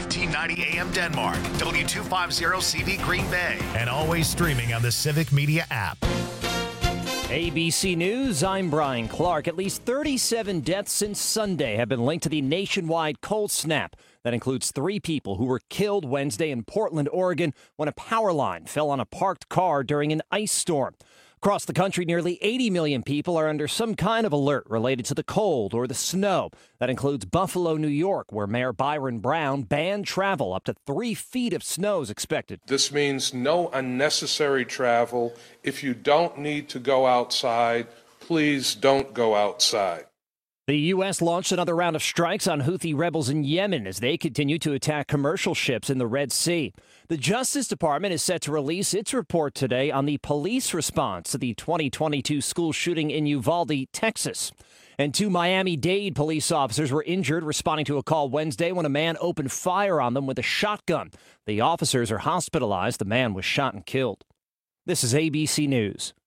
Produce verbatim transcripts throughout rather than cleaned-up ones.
fifteen ninety A M Denmark, W two fifty C V Green Bay, and always streaming on the Civic Media app. A B C News, I'm Brian Clark. At least thirty-seven deaths since Sunday have been linked to the nationwide cold snap. That includes three people who were killed Wednesday in Portland, Oregon, when a power line fell on a parked car during an ice storm. Across the country, nearly eighty million people are under some kind of alert related to the cold or the snow. That includes Buffalo, New York, where Mayor Byron Brown banned travel. Up to three feet of snow is expected. This means no unnecessary travel. If you don't need to go outside, please don't go outside. The U S launched another round of strikes on Houthi rebels in Yemen as they continue to attack commercial ships in the Red Sea. The Justice Department is set to release its report today on the police response to the twenty twenty-two school shooting in Uvalde, Texas. And two Miami-Dade police officers were injured responding to a call Wednesday when a man opened fire on them with a shotgun. The officers are hospitalized. The man was shot and killed. This is A B C News.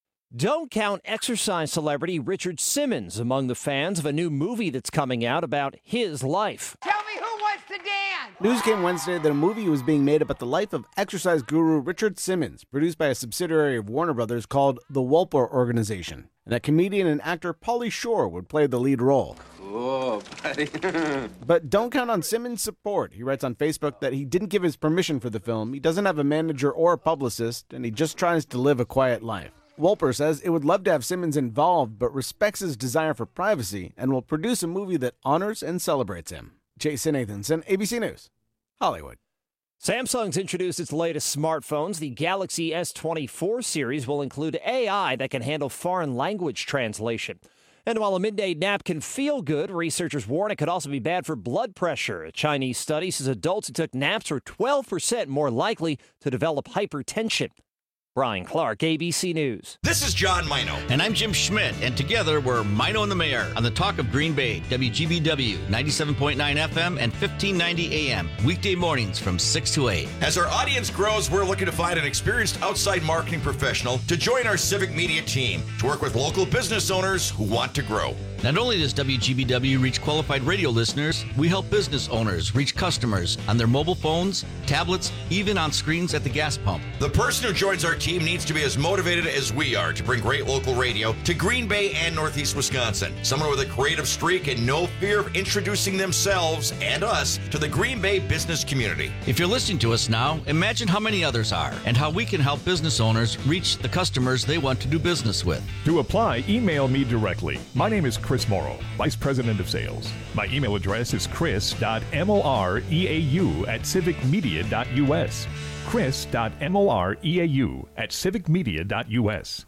Don't count exercise celebrity Richard Simmons among the fans of a new movie that's coming out about his life. Tell me who wants to dance! News came Wednesday that a movie was being made about the life of exercise guru Richard Simmons, produced by a subsidiary of Warner Brothers called The Wolper Organization, and that comedian and actor Pauly Shore would play the lead role. Cool, buddy. But don't count on Simmons' support. He writes on Facebook that he didn't give his permission for the film, he doesn't have a manager or a publicist, and he just tries to live a quiet life. Wolper says it would love to have Simmons involved, but respects his desire for privacy and will produce a movie that honors and celebrates him. Jason Nathanson, A B C News, Hollywood. Samsung's introduced its latest smartphones. The Galaxy S twenty-four series will include A I that can handle foreign language translation. And while a midday nap can feel good, researchers warn it could also be bad for blood pressure. A Chinese study says adults who took naps were twelve percent more likely to develop hypertension. Brian Clark, A B C News. This is John Mino. And I'm Jim Schmidt. And together we're Mino and the Mayor on the Talk of Green Bay, W G B W, ninety-seven point nine F M and fifteen ninety A M. Weekday mornings from six to eight. As our audience grows, we're looking to find an experienced outside marketing professional to join our Civic Media team to work with local business owners who want to grow. Not only does W G B W reach qualified radio listeners, we help business owners reach customers on their mobile phones, tablets, even on screens at the gas pump. The person who joins our team needs to be as motivated as we are to bring great local radio to Green Bay and Northeast Wisconsin. Someone with a creative streak and no fear of introducing themselves and us to the Green Bay business community. If you're listening to us now, imagine how many others are and how we can help business owners reach the customers they want to do business with. To apply, email me directly. My name is Chris Morrow, Vice President of Sales. My email address is chris dot moreau at civic media dot u s. chris dot moreau at civic media dot u s.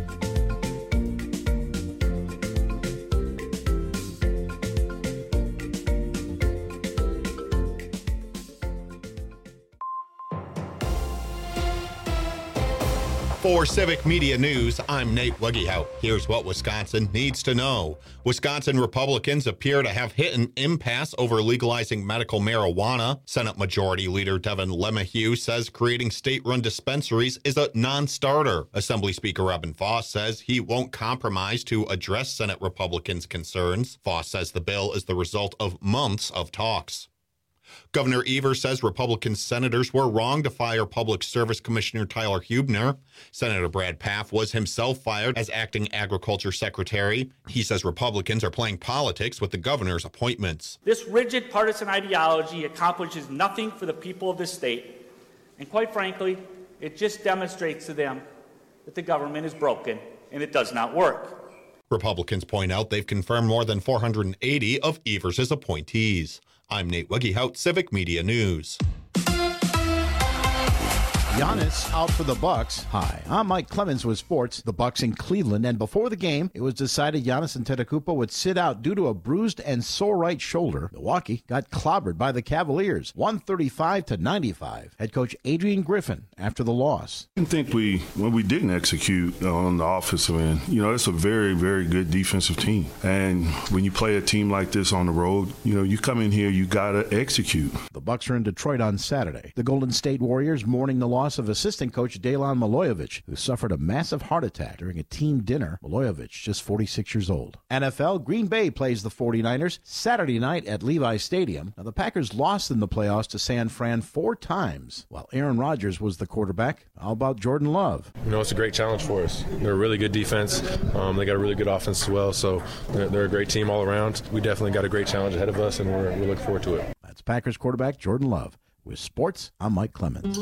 For Civic Media News, I'm Nate Wuggehout. Here's what Wisconsin needs to know. Wisconsin Republicans appear to have hit an impasse over legalizing medical marijuana. Senate Majority Leader Devin LeMahieu says creating state-run dispensaries is a non-starter. Assembly Speaker Evan Foss says he won't compromise to address Senate Republicans' concerns. Foss says the bill is the result of months of talks. Governor Evers says Republican senators were wrong to fire Public Service Commissioner Tyler Huebner. Senator Brad Pfaff was himself fired as acting agriculture secretary. He says Republicans are playing politics with the governor's appointments. This rigid partisan ideology accomplishes nothing for the people of this state. And quite frankly, it just demonstrates to them that the government is broken and it does not work. Republicans point out they've confirmed more than four hundred eighty of Evers' appointees. I'm Nate Wuggehout, Civic Media News. Giannis out for the Bucks. Hi, I'm Mike Clemens with sports. The Bucks in Cleveland, and before the game, it was decided Giannis Antetokounmpo would sit out due to a bruised and sore right shoulder. Milwaukee got clobbered by the Cavaliers, one thirty-five to ninety-five. Head coach Adrian Griffin after the loss. I think we, when we didn't execute on the offensive end, you know, it's a very, very good defensive team. And when you play a team like this on the road, you know, you come in here, you got to execute. The Bucks are in Detroit on Saturday. The Golden State Warriors mourning the loss loss of assistant coach Dejan Milojevic, who suffered a massive heart attack during a team dinner. Milojevic, just forty-six years old. N F L, Green Bay plays the forty-niners Saturday night at Levi Stadium. Now, the Packers lost in the playoffs to San Fran four times, while Aaron Rodgers was the quarterback. How about Jordan Love? You know, it's a great challenge for us. They're a really good defense. Um, they got a really good offense as well, so they're, they're a great team all around. We definitely got a great challenge ahead of us, and we're, we're looking forward to it. That's Packers quarterback Jordan Love. With sports, I'm Mike Clemens.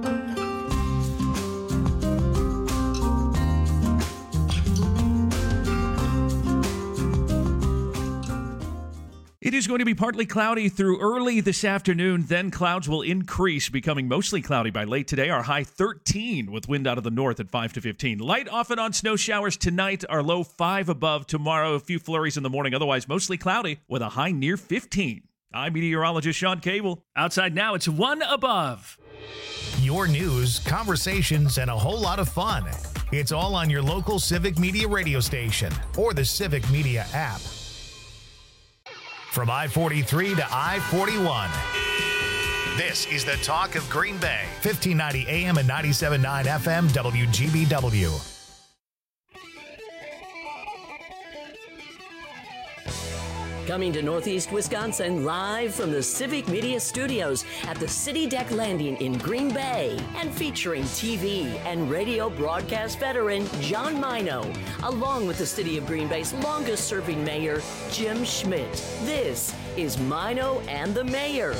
It is going to be partly cloudy through early this afternoon. Then clouds will increase, becoming mostly cloudy by late today. Our high thirteen with wind out of the north at five to fifteen. Light off and on snow showers tonight. Our low five above tomorrow. A few flurries in the morning. Otherwise, mostly cloudy with a high near fifteen. I'm meteorologist Sean Cable. Outside now, it's one above. Your news, conversations, and a whole lot of fun. It's all on your local Civic Media radio station or the Civic Media app. From I forty-three to I forty-one. This is the talk of Green Bay. fifteen ninety A M and ninety-seven point nine F M W G B W. Coming to Northeast Wisconsin live from the Civic Media Studios at the City Deck Landing in Green Bay and featuring T V and radio broadcast veteran John Mino, along with the City of Green Bay's longest serving mayor, Jim Schmidt. This is Mino and the Mayor.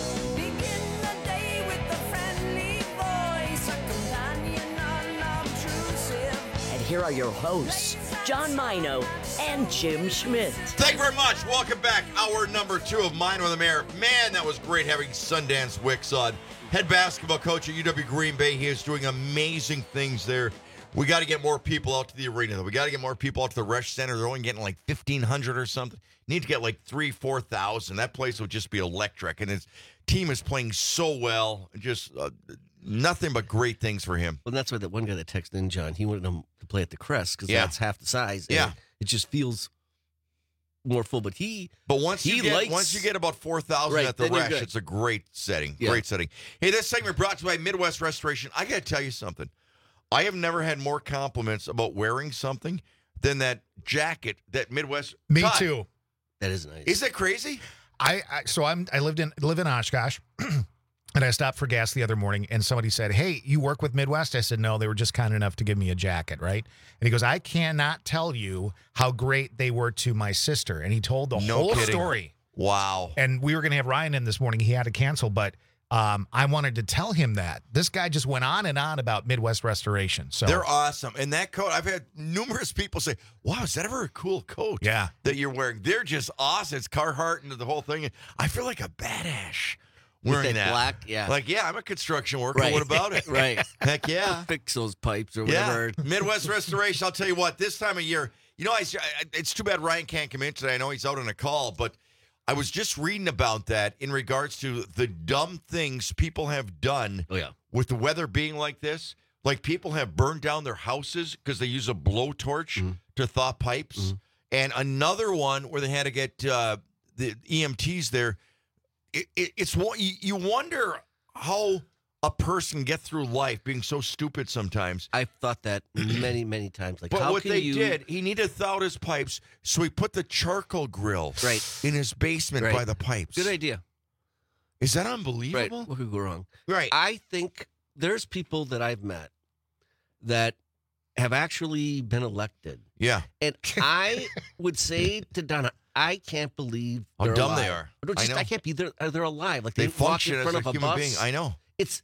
And here are your hosts, John Mino and Jim Schmidt. Thank you very much. Welcome back. Hour number two of Mine with the Mayor. Man, that was great having Sundance Wicks on. Head basketball coach at U W Green Bay. He is doing amazing things there. We got to get more people out to the arena, though. We got to get more people out to the Resch Center. They're only getting like fifteen hundred or something. Need to get like three, four thousand. That place would just be electric. And his team is playing so well. Just uh, nothing but great things for him. Well, that's why that one guy that texted in, John, he wanted him to play at the Crest because Yeah. that's half the size. and Yeah. It just feels more full. But he, But once he you get likes, once you get about four thousand Right, at the then you're Resch, good. it's a great setting. Yeah. Great setting. Hey, this segment brought to you by Midwest Restoration. I got to tell you something. I have never had more compliments about wearing something than that jacket that Midwest. Me Todd, too. That is nice. Is that crazy? I, I so I'm I lived in live in Oshkosh, and I stopped for gas the other morning, and somebody said, "Hey, you work with Midwest?" I said, "No, they were just kind enough to give me a jacket, right?" And he goes, "I cannot tell you how great they were to my sister," and he told the No whole kidding. story. Wow. And we were going to have Ryan in this morning. He had to cancel, but um, I wanted to tell him that this guy just went on and on about Midwest Restoration. So They're awesome. And that coat, I've had numerous people say, wow, is that ever a cool coat Yeah. that you're wearing? They're just awesome. It's Carhartt and the whole thing. I feel like a badass With wearing that that. black, yeah. Like, yeah, I'm a construction worker. Right. What about it? Right. Heck yeah. Fix those pipes or Yeah. whatever. Midwest Restoration, I'll tell you what, this time of year, you know, I, I- it's too bad Ryan can't come in today. I know he's out on a call, but I was just reading about that in regards to the dumb things people have done Oh, yeah. with the weather being like this. Like people have burned down their houses because they use a blowtorch Mm-hmm. to thaw pipes. And another one where they had to get uh, the E M Ts there. It, it, it's one- you you wonder how a person get through life being so stupid sometimes. I've thought that many, many times. Like, But how what can they you, did, he needed to thaw out his pipes, so he put the charcoal grill Right. in his basement Right. by the pipes. Good idea. Is that Right. unbelievable? What could go wrong? Right. I think there's people that I've met that have actually been elected. Yeah. And I would say to Donna, I can't believe How they're dumb alive. they are. No, just, I I, know. can't be. They're, they're alive. Like They they, walk function in as front a of a human bus. being. I know. It's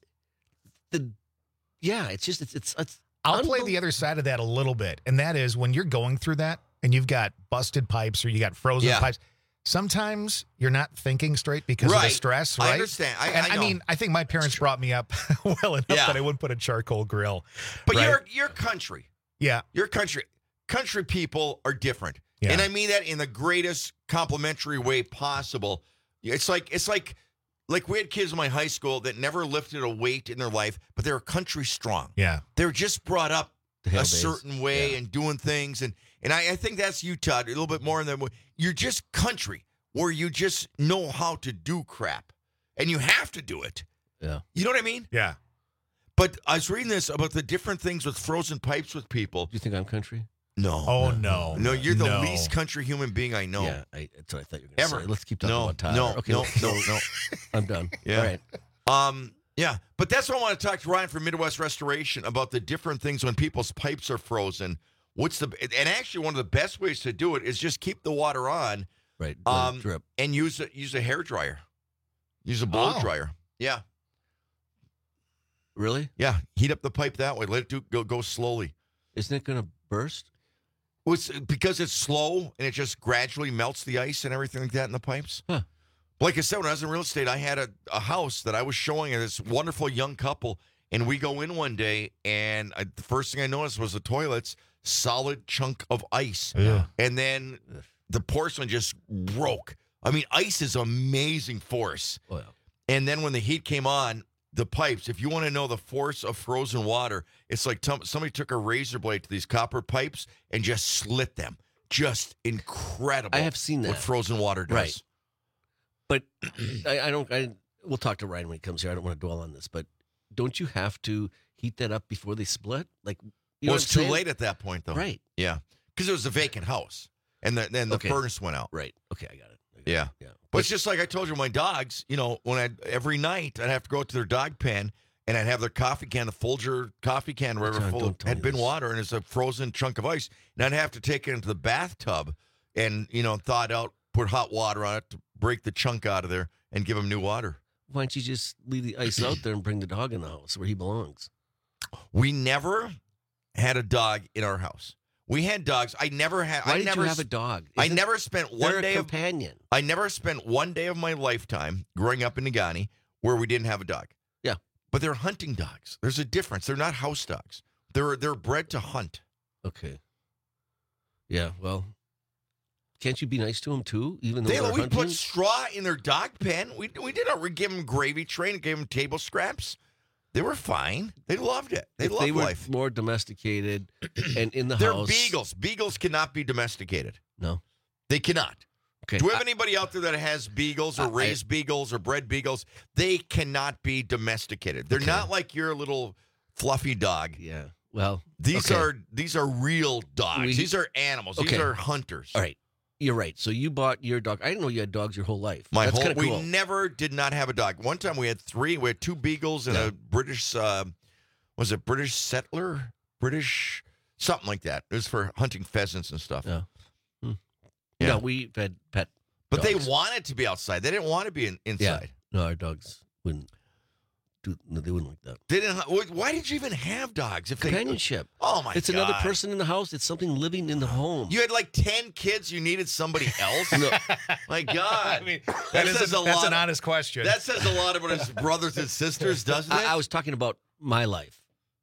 the yeah. It's just it's it's. it's I'll play the other side of that a little bit, and that is when you're going through that and you've got busted pipes or you got frozen Yeah. pipes. Sometimes you're not thinking straight because of Right. the stress, I right? understand. I- and I know. mean, I think my parents brought me up well enough Yeah. that I wouldn't put a charcoal grill. But right? your your country, yeah, your country, country people are different, Yeah. and I mean that in the greatest complimentary way possible. It's like it's like like we had kids in my high school that never lifted a weight in their life, but they were country strong. yeah. They're just brought up The a Hale days. certain way Yeah. and doing things, and and I, I think that's you, Todd, a little bit more than you're just country where you just know how to do crap, and you have to do it. Yeah. You know what I mean? Yeah. But I was reading this about the different things with frozen pipes with people. Do you think I'm country? No. Oh, no. No, you're the No. least country human being I know. Yeah, I, that's what I thought you were going to Ever. say. Let's keep talking No, about Tyler. no, okay, no, no, no. I'm done. Yeah. All right. Um, yeah, but that's what I want to talk to Ryan from Midwest Restoration about the different things when people's pipes are frozen. What's the and actually one of the best ways to do it is just keep the water on, right? Um, drip. and use a use a hair dryer, use a blow Oh. dryer. Yeah, Really? yeah. Heat up the pipe that way. Let it do, go go slowly. Isn't it going to burst? Well, it's, because it's slow and it just gradually melts the ice and everything like that in the pipes. Huh. Like I said, when I was in real estate, I had a, a house that I was showing this wonderful young couple, and we go in one day, and I, the first thing I noticed was the toilets, solid chunk of ice. Yeah. And then the porcelain just broke. I mean, ice is amazing force. Oh, yeah. And then when the heat came on, the pipes, if you want to know the force of frozen water, it's like t- somebody took a razor blade to these copper pipes and just slit them. Just incredible. I have seen that. What frozen water does. Right. But I, I don't. I we'll talk to Ryan when he comes here. I don't want to dwell on this, but don't you have to heat that up before they split? Like, you know Well, what it's I'm too saying? late at that point, though. Right. Yeah. Because it was a vacant house, and the, then the Okay. furnace went out. Right. Okay, I got it. I got Yeah. it. Yeah. But it's just like I told you, my dogs, you know, when I every night I'd have to go to their dog pen and I'd have their coffee can, the Folger coffee can, wherever John, full don't tell had me been this. water, and it's a frozen chunk of ice. And I'd have to take it into the bathtub and, you know, thaw it out, put hot water on it to break the chunk out of there and give them new water. Why don't you just leave the ice out there and bring the dog in the house where he belongs? We never had a dog in our house. We had dogs. I never had. Why I did never you have a s- dog? I Isn't- never spent They're one a day of companion. I never spent one day of my lifetime growing up in Nagani where we didn't have a dog. Yeah. But they're hunting dogs. There's a difference. They're not house dogs. They're they're bred to hunt. Okay. Yeah. Well, can't you be nice to them too, even though They, they're we hunting? put straw in their dog pen. We we did not. We give them gravy train. Gave them table scraps. They were fine. They loved it. They if loved they were life. more domesticated and in the They're house. beagles. Beagles cannot be domesticated. No. They cannot. Okay. Do we have anybody out there that has beagles or I- raised beagles or bred beagles? They cannot be domesticated. They're Okay. not like your little fluffy dog. Yeah. Well, These okay. are these are real dogs. We- these are animals. These Okay. are hunters. All right. You're right. So you bought your dog. I didn't know you had dogs your whole life. My That's whole kind of cool. we never did not have a dog. One time we had three. We had two beagles and Yeah. a British uh, was it British settler? British something like that. It was for hunting pheasants and stuff. Yeah. Hmm. Yeah. No, we had pet. But dogs. they wanted to be outside. They didn't want to be in, Yeah. inside. No, our dogs wouldn't do. No, they wouldn't like that. They didn't. Why why did you even have dogs? If they, Companionship. oh my It's god, another person in the house. It's something living in the home. You had like ten kids. You needed somebody else. No. My God, I mean, that, that is says a, a that's lot. an honest question. That says a lot about his brothers and sisters, doesn't it? I, I was talking about my life.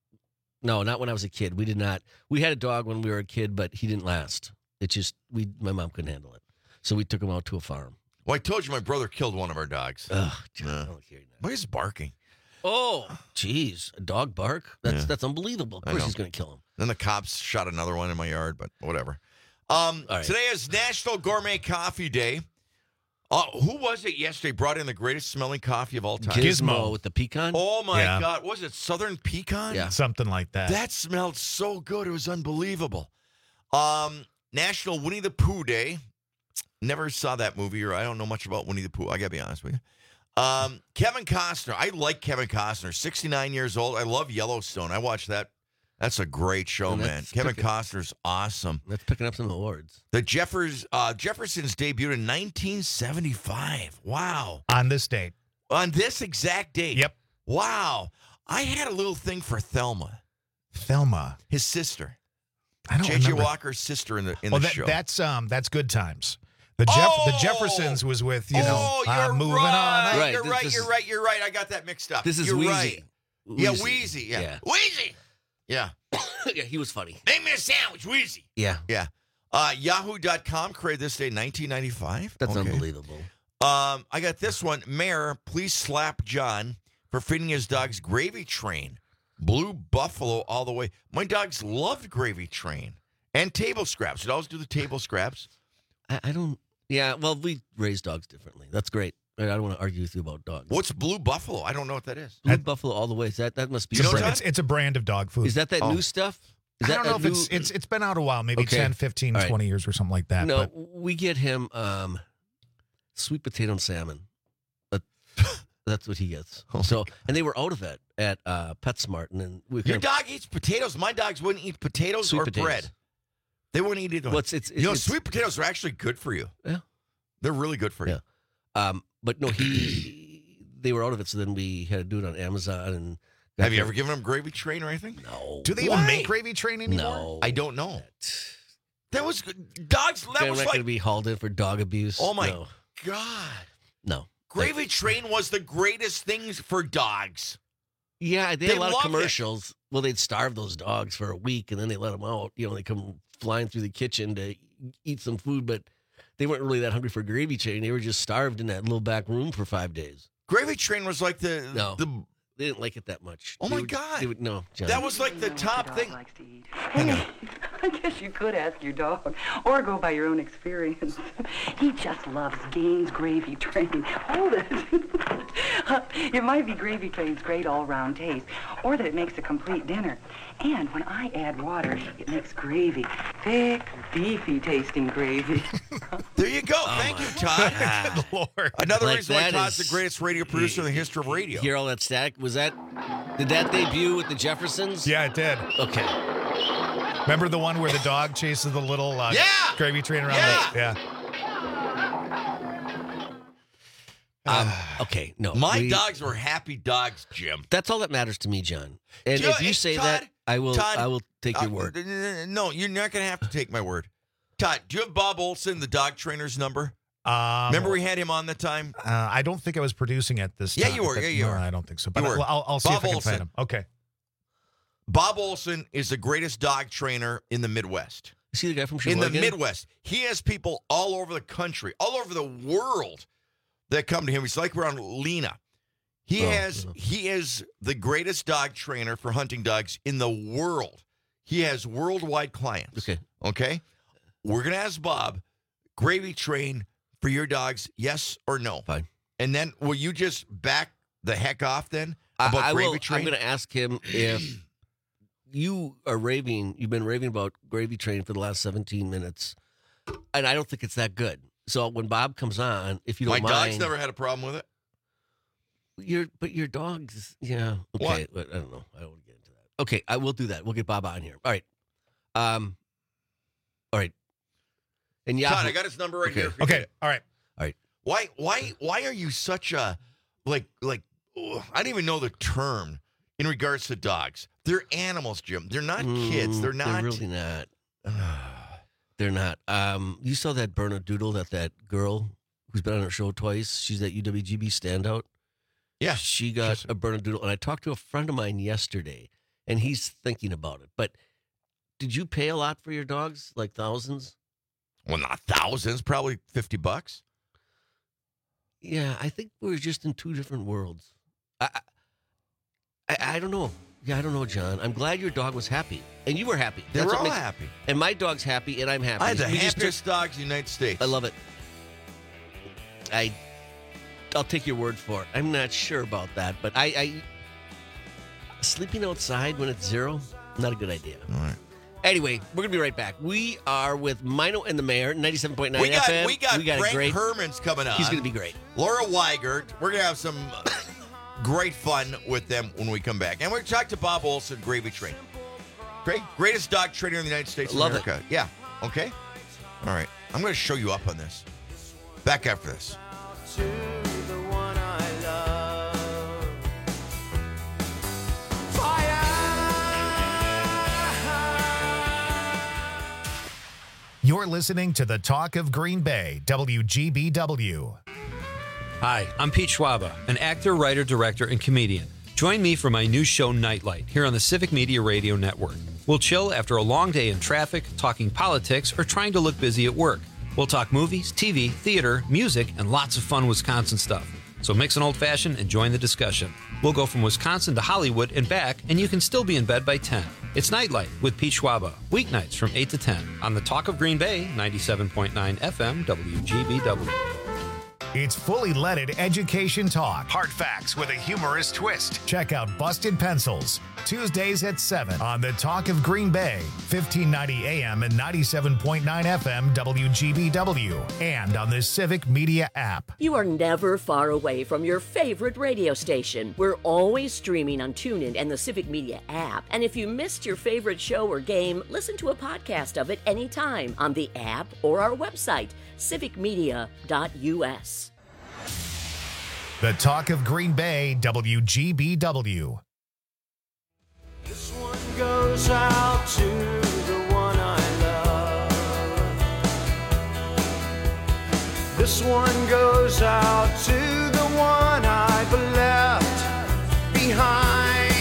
No, not when I was a kid. We did not. We had a dog when we were a kid, but he didn't last. It just we. My mom couldn't handle it, so we took him out to a farm. well, I told you my brother killed one of our dogs. Ugh, John, Yeah. I don't like hearing that. Why is he barking? Oh, jeez, a dog bark? That's Yeah. that's unbelievable. Of I course know. he's going to kill him. Then the cops shot another one in my yard, but whatever. Um, All right. Today is National Gourmet Coffee Day. Uh, who was it yesterday brought in the greatest smelling coffee of all time? Gizmo. with the pecan. Oh my Yeah. God, was it Southern Pecan? Yeah. Something like that. That smelled so good. It was unbelievable. Um, National Winnie the Pooh Day. Never saw that movie, or I don't know much about Winnie the Pooh. I got to be honest with you. Um, Kevin Costner. I like Kevin Costner. sixty-nine years old. I love Yellowstone. I watched that. That's a great show, And man. that's Kevin picking- Costner's awesome. That's picking up some awards. The Jeffers, uh, Jeffersons debuted in nineteen seventy-five. Wow. On this date. On this exact date. Yep. Wow. I had a little thing for Thelma, Thelma. his sister. I don't J J remember. Walker's sister in the in well, the that, show. that's um, that's Good Times. The Jeff, the Oh! Jeffersons was with you oh, know, you're uh, moving right. on. Right, You're this- right. this You're is- right. You're right. I got that mixed up. This is you're Wheezy. right. Yeah, Wheezy. Wheezy. Yeah. Yeah. Wheezy. Yeah. Yeah, he was funny. Make me a sandwich, Wheezy. Yeah, Yeah. Uh, Yahoo dot com created this day in nineteen ninety-five. that's Okay. unbelievable. Um, I got this one. Mayor, please slap John for feeding his dog's Gravy Train. Blue Buffalo all the way. My dogs loved Gravy Train. And table scraps. You'd always do the table scraps. I, I don't. Yeah, well, we raise dogs differently. That's great. I don't want to argue with you about dogs. What's Blue Buffalo? I don't know what that is. Blue Buffalo all the way. Is that that must be? It's, a, know brand, that? it's, it's a brand of dog food. Is that that Oh. new stuff? Is I that don't know that if it's, new- it's it's been out a while, maybe Okay. ten, fifteen, All right. twenty years or something like that. No, but we get him um, sweet potato and salmon. But that's what he gets. Oh So, and they were out of it at uh, PetSmart, and then we Your kind of- dog eats potatoes. My dogs wouldn't eat potatoes Sweet or potatoes. bread. They wouldn't eat either. Well, it's- it's- you know, it's- sweet potatoes are actually good for you. Yeah. They're really good for you. Um, but no, he they were out of it, so then we had to do it on Amazon. And got Have you the- ever given them Gravy Train or anything? No. do they Why? even make Gravy Train anymore? No. I don't know. That was good. Dogs. That They're was not like. going to be hauled in for dog abuse. Oh my No. God. No. Gravy Train was the greatest things for dogs. Yeah, they They had a lot of loved it. commercials. Well, they'd starve those dogs for a week, and then they let them out. You know, they come flying through the kitchen to eat some food, but they weren't really that hungry for Gravy Train. They were just starved in that little back room for five days. Gravy Train was like the No. the. They didn't like it that much. Oh They my would- God. They would, no, John. That was like the top thing. I guess you could ask your dog, or go by your own experience. He just loves Gaines Gravy Train. Hold it. It might be Gravy Train's great all-round taste, or that it makes a complete dinner. And when I add water, it makes gravy. Thick, beefy tasting gravy. There you go. Thank you, Todd. Good Lord. Another Like reason why that Todd's is- the greatest radio producer in the history of radio. Hear all that static? Was that, did that debut with the Jeffersons? Yeah, it did. Okay. Remember the one where the dog chases the little uh, Yeah! Gravy Train around? Yeah! The, yeah. Um, okay, no. My we- dogs were happy dogs, Jim. That's all that matters to me, John. And Do you- if you hey, say Todd, that, I will Todd, I will take your uh, word. n- n- No, you're not going to have to take my word. Todd, do you have Bob Olson, the dog trainer's number? Um, Remember we had him on the time? Uh, I don't think I was producing at this Yeah, time. you were. but- Yeah, you no, were. I don't think so. But You I, were. well, I'll, I'll see Bob if I can Olson. find him. Okay. Bob Olson is the greatest dog trainer in the Midwest. You see the guy from In the Sheboygan? Midwest. He has people all over the country, all over the world that come to him. He's like around Lena. He Oh, has yeah. he is the greatest dog trainer for hunting dogs in the world. He has worldwide clients. Okay. Okay? We're gonna ask Bob, Gravy Train for your dogs, yes or no? Fine. And then will you just back the heck off then I, about I Gravy will, Train? I'm going to ask him if you are raving, you've been raving about Gravy Train for the last seventeen minutes, and I don't think it's that good. So when Bob comes on, if you My don't dog's mind, never had a problem with it. your but your dogs, yeah, okay, but I don't know. I don't want to get into that. Okay, I will do that. We'll get Bob on here. All right, um, all right, and yeah, Todd, I got his number right Okay. here. Okay. All right. all right. Why why why are you such a like like ugh, I don't even know the term in regards to dogs. They're animals, Jim. They're not kids. Mm, They're not They're really not. They're not. Um, you saw that Bernadoodle, that that girl who's been on our show twice. She's that U W G B standout. Yeah, she got a Bernadoodle, and I talked to a friend of mine yesterday, and he's thinking about it. But did you pay a lot for your dogs, like thousands? Well, not thousands, probably fifty bucks. Yeah, I think we're just in two different worlds. I, I, I don't know. Yeah, I don't know, John. I'm glad your dog was happy, and you were happy. They That's were what all makes- happy. and my dog's happy, and I'm happy. I had the We just happiest dogs in the United States. I love it. I, I'll take your word for it. I'm not sure about that, but I, I sleeping outside when it's zero, not a good idea. All right. Anyway, we're gonna be right back. We are with Mino and the Mayor, ninety-seven point nine We got F M. we got, we got Frank a great. Herman's coming on. He's gonna be great. Laura Weigert. We're gonna have some uh, great fun with them when we come back, and we're gonna talk to Bob Olson, Gravy Train. Great, greatest dog trainer in the United States of Love America. it. Yeah. Okay. All right. I'm gonna show you up on this. Back after this. You're listening to the Talk of Green Bay, W G B W. Hi, I'm Pete Schwaba, an actor, writer, director, and comedian. Join me for my new show, Nightlight, here on the Civic Media Radio Network. We'll chill after a long day in traffic, talking politics, or trying to look busy at work. We'll talk movies, T V, theater, music, and lots of fun Wisconsin stuff. So mix an old-fashioned and join the discussion. We'll go from Wisconsin to Hollywood and back, and you can still be in bed by ten. It's Nightlight with Pete Schwaba, weeknights from eight to ten on the Talk of Green Bay, ninety-seven point nine F M, W G B W. It's fully leaded education talk. Hard facts with a humorous twist. Check out Busted Pencils, Tuesdays at seven on the Talk of Green Bay, fifteen ninety A M and ninety-seven point nine F M W G B W, and on the Civic Media app. You are never far away from your favorite radio station. We're always streaming on TuneIn and the Civic Media app. And if you missed your favorite show or game, listen to a podcast of it anytime on the app or our website, civic media dot U S. The Talk of Green Bay, W G B W. This one goes out to the one I love. This one goes out to the one I've left behind.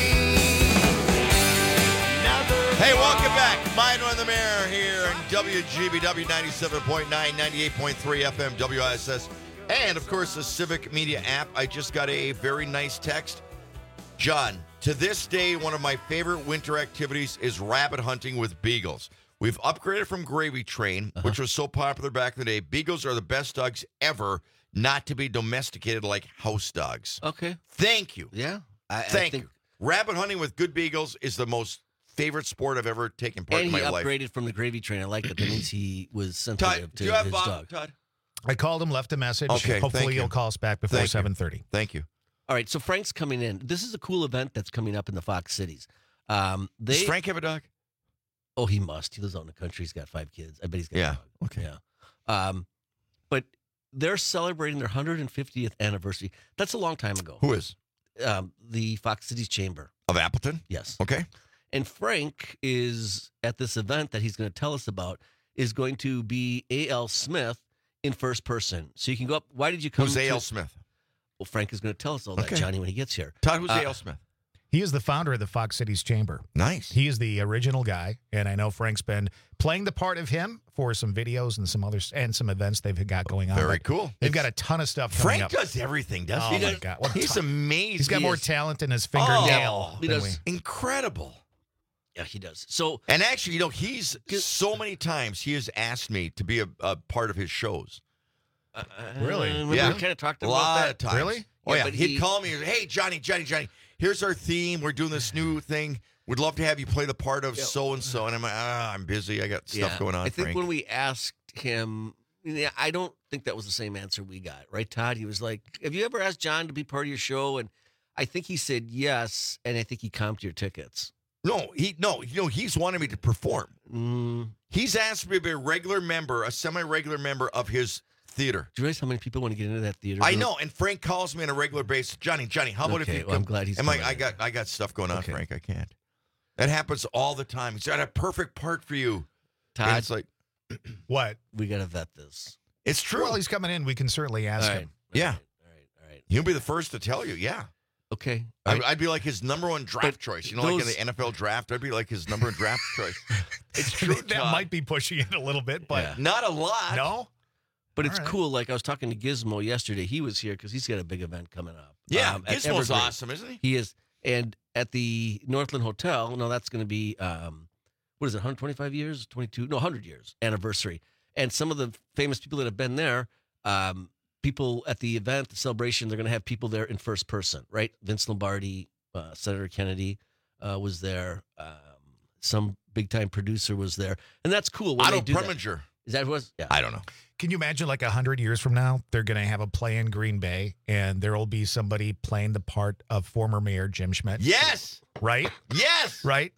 Hey, welcome back. Mine on the Mayor here in W G B W ninety-seven point nine, ninety-eight point three F M W I S S. And, of course, the Civic Media app. I just got a very nice text. John, to this day, one of my favorite winter activities is rabbit hunting with beagles. We've upgraded from Gravy Train, uh-huh. which was so popular back in the day. Beagles are the best dogs ever not to be domesticated like house dogs. Okay. Thank you. Yeah. I, Thank I think... you. Rabbit hunting with good beagles is the most favorite sport I've ever taken part and in my life. And he upgraded from the Gravy Train. I like that. That means he was sensitive Todd, to do you have his Bob, dog. Todd? I called him, left a message. Okay, Hopefully you. he'll call us back before Thank seven thirty. Thank you. All right, so Frank's coming in. This is a cool event that's coming up in the Fox Cities. Um, they, Does Frank have a dog? Oh, he must. He lives out in the country. He's got five kids. I bet he's got yeah. a dog. Okay. Yeah. Um, but they're celebrating their one hundred fiftieth anniversary. That's a long time ago. Who is? Um, the Fox Cities Chamber. Of Appleton? Yes. Okay. And Frank is at this event that he's going to tell us about is going to be A L Smith in first person. So you can go up. Why did you come? Who's A L to... Smith? Well, Frank is going to tell us all Okay. that, Johnny, when he gets here. Todd, who's Uh, A L Smith? He is the founder of the Fox Cities Chamber. Nice. He is the original guy, and I know Frank's been playing the part of him for some videos and some others and some events they've got going on. Very Like, cool. They've got a ton of stuff coming Frank up. does everything, doesn't Oh, he? my Does- God. What a He's ton- amazing. He's got He more is- talent in his Oh, fingernail he than does. we. Incredible. Yeah, he does. So, And actually, you know, he's so many times he has asked me to be a, a part of his shows. uh, Really? remember Yeah. we kind of talked A about lot that. of times. Really? Oh, Yeah, yeah. but He'd he- call me, hey, Johnny, Johnny, Johnny, here's our theme. We're doing this new thing. Would love to have you play the part of Yeah. so-and-so. And I'm like, ah, I'm busy. I got stuff Yeah. going on, I think Frank. when we asked him, yeah, I don't think that was the same answer we got, right, Todd? He was like, have you ever asked John to be part of your show? And I think he said yes, and I think he comped your tickets. No, he no, you know, he's wanted me to perform. Mm. He's asked me to be a regular member, a semi-regular member of his theater. Do you realize how many people want to get into that theater? I know, and Frank calls me on a regular basis. Johnny, Johnny, how about Okay, if you well, I'm come- glad he's I'm like, coming I in. got I got stuff going on, Okay. Frank. I can't. That happens all the time. He's got a perfect part for you. Todd, And it's like, What? we got to vet this. it's true. Well, he's coming in. We can certainly ask All right. him. Yeah. All right. All right. He'll be the first to tell you. Yeah. Okay. I, All right. I'd be like his number one draft But choice. You know, like in those- the N F L draft, I'd be like his number one draft choice. It's true. that Todd. might be pushing it a little bit, but Yeah. Not a lot. no. But All it's right. cool. Like I was talking to Gizmo yesterday. He was here because he's got a big event coming up. Yeah, um, at Gizmo's Evergreen. awesome, isn't he? He is. And at the Northland Hotel, no, that's going to be, um, what is it, one hundred twenty-five years? twenty-two? No, one hundred years anniversary. And some of the famous people that have been there, um, people at the event, the celebration, they're going to have people there in first person, right? Vince Lombardi, uh, Senator Kennedy uh, was there. Um, some big-time producer was there. And that's cool. When Otto they do that. Preminger. Is that who it was? Yeah. I don't know. Can you imagine, like a hundred years from now, they're going to have a play in Green Bay, and there will be somebody playing the part of former Mayor Jim Schmidt? Yes. Right. Yes. Right.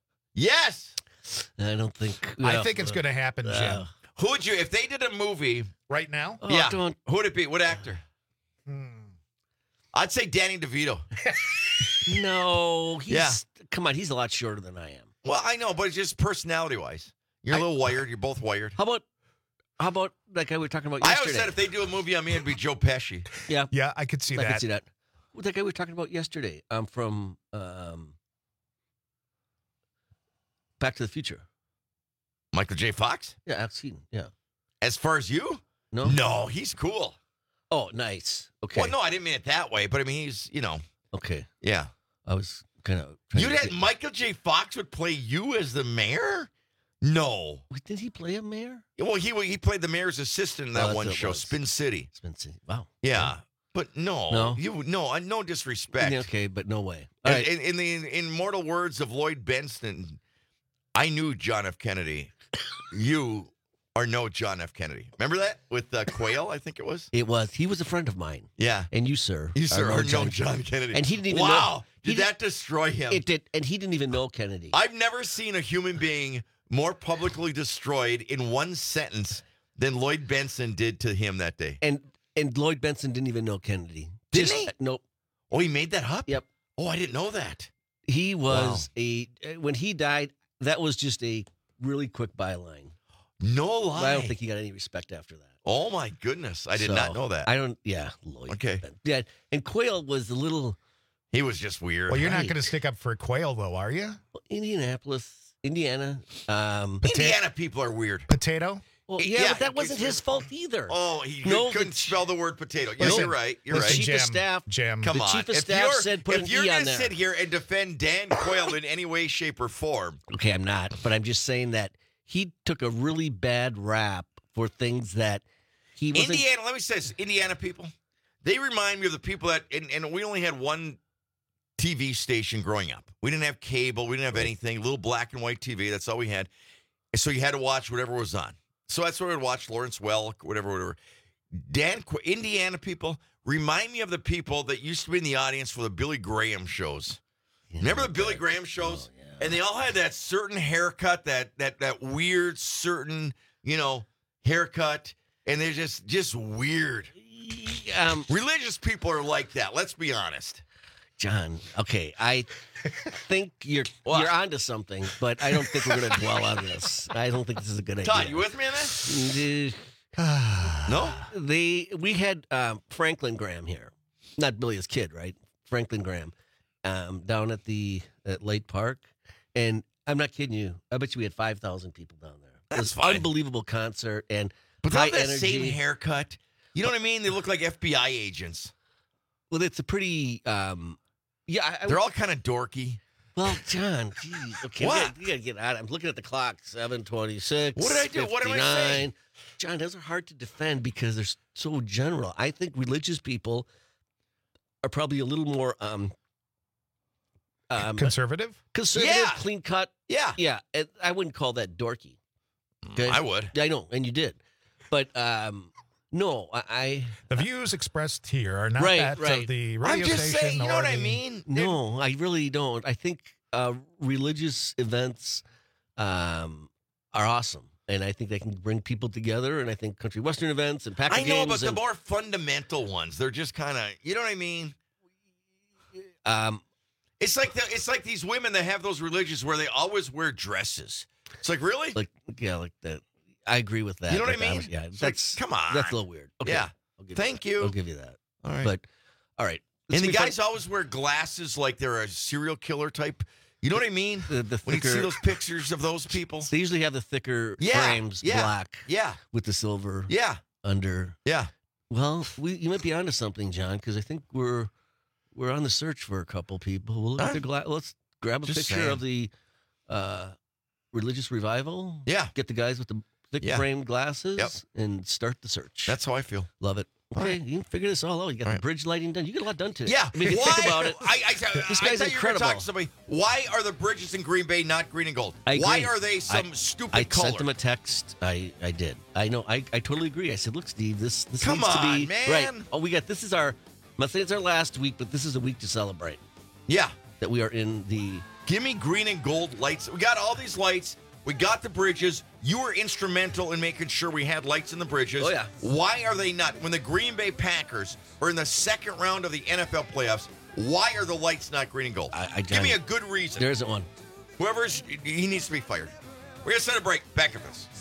Yes. I don't think. I well, think it's going to happen, Jim. uh, Who would you, if they did a movie, Right now. oh, yeah, don't- who would it be? What actor? Hmm. I'd say Danny DeVito. No, he's Yeah. come on, he's a lot shorter than I am. Well, I know, but it's just personality-wise. You're a little wired. You're both wired. How about how about that guy we were talking about I yesterday? always said if they do a movie on me, it'd be Joe Pesci. yeah, Yeah, I could see I that. can see that. Well, that guy we were talking about yesterday. Um, from um, Back to the Future. Michael J. Fox? Yeah, I've seen. Yeah. As far as you? No. No, he's cool. Oh, nice. Okay. Well, no, I didn't mean it that way, but I mean, he's, you know, Okay. yeah. I was kind of. You had Michael J. Fox would play you as the mayor? No. Did he play a mayor? Well, he he played the mayor's assistant in that Oh, one that's what it show, was. Spin City. Spin City. Wow. Yeah. But no. No? You, no, uh, no disrespect. Yeah, okay, but no way. All In, right. in, in the in immortal words of Lloyd Benston, I knew John F. Kennedy. You are no John F. Kennedy. Remember that with uh, Quayle? I think it was. It was. He was a friend of mine. Yeah. And you, sir. You sir are are no John Kennedy. And he didn't even know. Wow. he Did that destroy him? It did. And he didn't even know Kennedy. I've never seen a human being more publicly destroyed in one sentence than Lloyd Benson did to him that day. And and Lloyd Benson didn't even know Kennedy. Didn't Just, he? Nope. Oh, he made that up? Yep. Oh, I didn't know that. He was a when he died. That was just a really quick byline. No lie. I don't think he got any respect after that. Oh my goodness, I did So, not know that. I don't. Yeah, Lloyd. Okay. Yeah, and Quayle was a little. He was just weird. Well, you're not Right. going to stick up for Quayle, though, are you? Indianapolis, Indiana. Um, Indiana people are weird. Potato? Well, yeah, but that wasn't his fault either. Oh, he No, couldn't the- spell the word potato. Yes, Listen, you're right. You're listen, right. chief of Jim, staff. Jim. Come the on. chief of If staff you're- said put if an you're E on gonna there. sit here and defend Dan Quayle in any way, shape, or form, Okay, I'm not, but I'm just saying that he took a really bad rap for things that he wasn't. Indiana. Let me say this: Indiana people, they remind me of the people that, and, and we only had one T V station growing up. We didn't have cable. We didn't have anything. Little black and white T V. That's all we had. And so you had to watch whatever was on. So that's what we'd watch. Lawrence Welk, whatever, whatever. Dan, Qu- Indiana people remind me of the people that used to be in the audience for the Billy Graham shows. Remember the Billy Graham shows? Oh, yeah. And they all had that certain haircut, that that that weird certain, you know, haircut. And they're just just weird. Um, Religious people are like that. Let's be honest. John, okay, I think you're What? you're onto something, but I don't think we're going to dwell on this. I don't think this is a good Todd, idea. you with me on that? Uh, No? They we had um, Franklin Graham here, not Billy's kid, right? Franklin Graham, um, down at the at Lake Park, and I'm not kidding you. I bet you we had five thousand people down there. It was That's fine. unbelievable concert and But high not that energy. same haircut. You know what I mean? They look like F B I agents. Well, it's a pretty. Um, yeah, I, I- They're all kind of dorky. Well, John, geez, okay, What? we gotta, we gotta get out. I'm looking at the clock, seven twenty-six. What did I do? What am I saying? John, those are hard to defend because they're so general. I think religious people are probably a little more um, um Conservative? conservative, Yeah. clean cut. Yeah. Yeah, and I wouldn't call that dorky. Okay? I would. I know, and you did, but um, no, I, I The views expressed here are not Right, that right. of the I'm radio just station. saying, you know or what I the- mean? no, I really don't. I think uh, religious events um, are awesome. And I think they can bring people together. And I think country western events and Packer I know, games but the and, more fundamental ones, they're just kind of, you know what I mean? um, It's like the, it's like these women that have those religions where they always wear dresses. It's like, really? like yeah, like that. I agree with that. You know what I Like, mean? was- Yeah, It's like, that's come on. That's a little weird. Okay, Yeah. I'll give Thank that. you. I'll give you that. All right. But all right, Let's and the be fun- guys always wear glasses like they're a serial killer type. You know what I mean? the, the When you see thicker. those pictures of those people. They usually have the thicker Yeah, frames, yeah, black, Yeah. with the silver Yeah. under. Yeah. Well, we you might be onto something, John, because I think we're we're on the search for a couple people. We'll look at Huh? the gla- Let's grab a Just picture saying. of the uh, religious revival. Yeah. Get the guys with the thick Yeah. framed glasses Yep. and start the search. That's how I feel. Love it. All Okay, you can figure this all out. You got All the right. bridge lighting done. You get a lot done today. Yeah. I mean, if you Why- think about it. I, I, This I guy's thought you were going to incredible. talk to somebody. Why are the bridges in Green Bay not green and gold? I Why agree. are they some I- stupid I color? sent them a text. I, I did. I know. I, I totally agree. I said, look, Steve, this this Come needs to on, be man. right. Oh, we got this is our. I'm not saying it's our last week, but this is a week to celebrate yeah. that we are in the. Give me green and gold lights. We got all these lights. We got the bridges. You were instrumental in making sure we had lights in the bridges. Oh, yeah. Why are they not? When the Green Bay Packers are in the second round of the N F L playoffs, why are the lights not green and gold? I, I Give me a good reason. There isn't one. Whoever's, he needs to be fired. We're going to set a break. Back at this.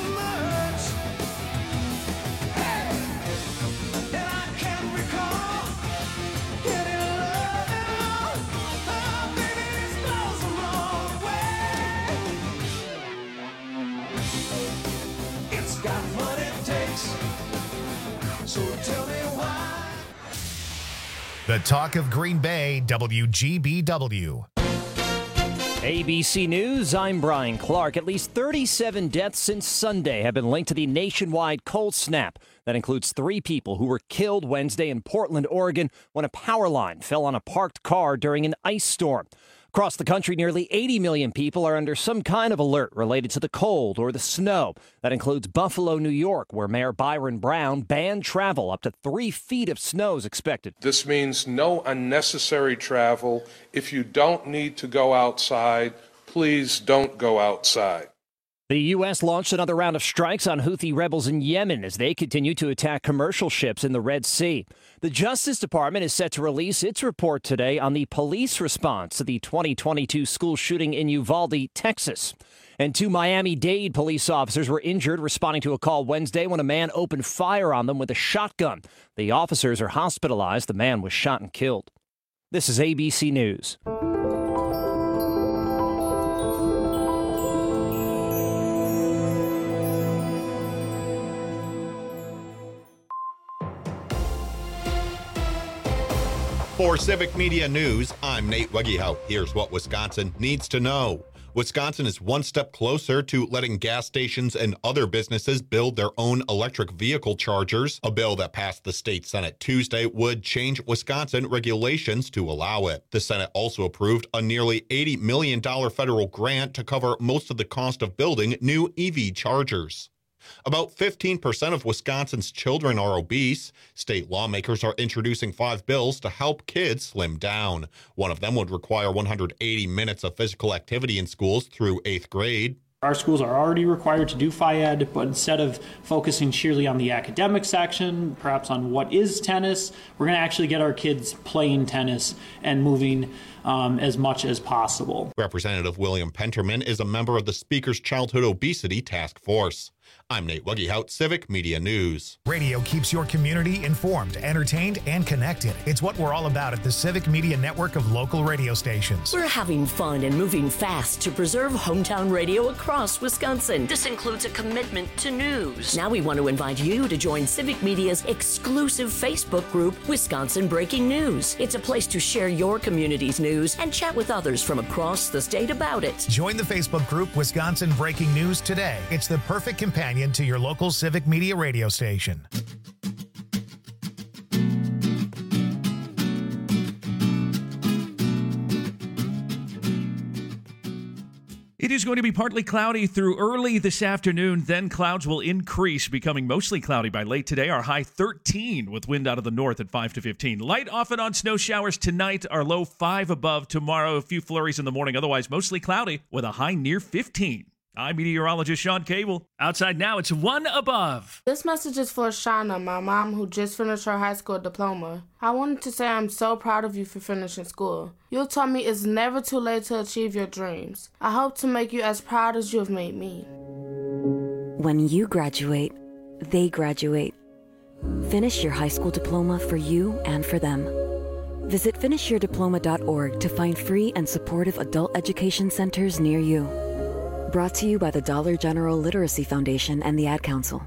It's got what it takes. So tell me why. The Talk of Green Bay, W G B W. A B C News, I'm Brian Clark. At least thirty-seven deaths since Sunday have been linked to the nationwide cold snap. That includes three people who were killed Wednesday in Portland, Oregon, when a power line fell on a parked car during an ice storm. Across the country, nearly eighty million people are under some kind of alert related to the cold or the snow. That includes Buffalo, New York, where Mayor Byron Brown banned travel. Up to three feet of snow is expected. This means no unnecessary travel. If you don't need to go outside, please don't go outside. The U S launched another round of strikes on Houthi rebels in Yemen as they continue to attack commercial ships in the Red Sea. The Justice Department is set to release its report today on the police response to the twenty twenty-two school shooting in Uvalde, Texas. And two Miami-Dade police officers were injured responding to a call Wednesday when a man opened fire on them with a shotgun. The officers are hospitalized. The man was shot and killed. This is A B C News. For Civic Media News, I'm Nate Wegehout. Here's what Wisconsin needs to know. Wisconsin is one step closer to letting gas stations and other businesses build their own electric vehicle chargers. A bill that passed the state Senate Tuesday would change Wisconsin regulations to allow it. The Senate also approved a nearly eighty million dollars federal grant to cover most of the cost of building new E V chargers. About fifteen percent of Wisconsin's children are obese. State lawmakers are introducing five bills to help kids slim down. One of them would require one hundred eighty minutes of physical activity in schools through eighth grade. Our schools are already required to do Ph I E D, but instead of focusing sheerly on the academic section, perhaps on what is tennis, we're going to actually get our kids playing tennis and moving um, as much as possible. Representative William Penterman is a member of the Speaker's Childhood Obesity Task Force. I'm Nate Wegehout, Civic Media News. Radio keeps your community informed, entertained, and connected. It's what we're all about at the Civic Media network of local radio stations. We're having fun and moving fast to preserve hometown radio across Wisconsin. This includes a commitment to news. Now we want to invite you to join Civic Media's exclusive Facebook group, Wisconsin Breaking News. It's a place to share your community's news and chat with others from across the state about it. Join the Facebook group Wisconsin Breaking News today. It's the perfect companion to your local Civic Media radio station. It is going to be partly cloudy through early this afternoon. Then clouds will increase, becoming mostly cloudy by late today. Our high thirteen with wind out of the north at five to fifteen. Light off and on snow showers tonight. Our low five above tomorrow. A few flurries in the morning. Otherwise, mostly cloudy with a high near fifteen. I'm meteorologist Sean Cable. Outside now, it's one above. This message is for Shauna, my mom, who just finished her high school diploma. I wanted to say I'm so proud of you for finishing school. You told me it's never too late to achieve your dreams. I hope to make you as proud as you have made me. When you graduate, they graduate. Finish your high school diploma for you and for them. Visit finish your diploma dot org to find free and supportive adult education centers near you. Brought to you by the Dollar General Literacy Foundation and the Ad Council.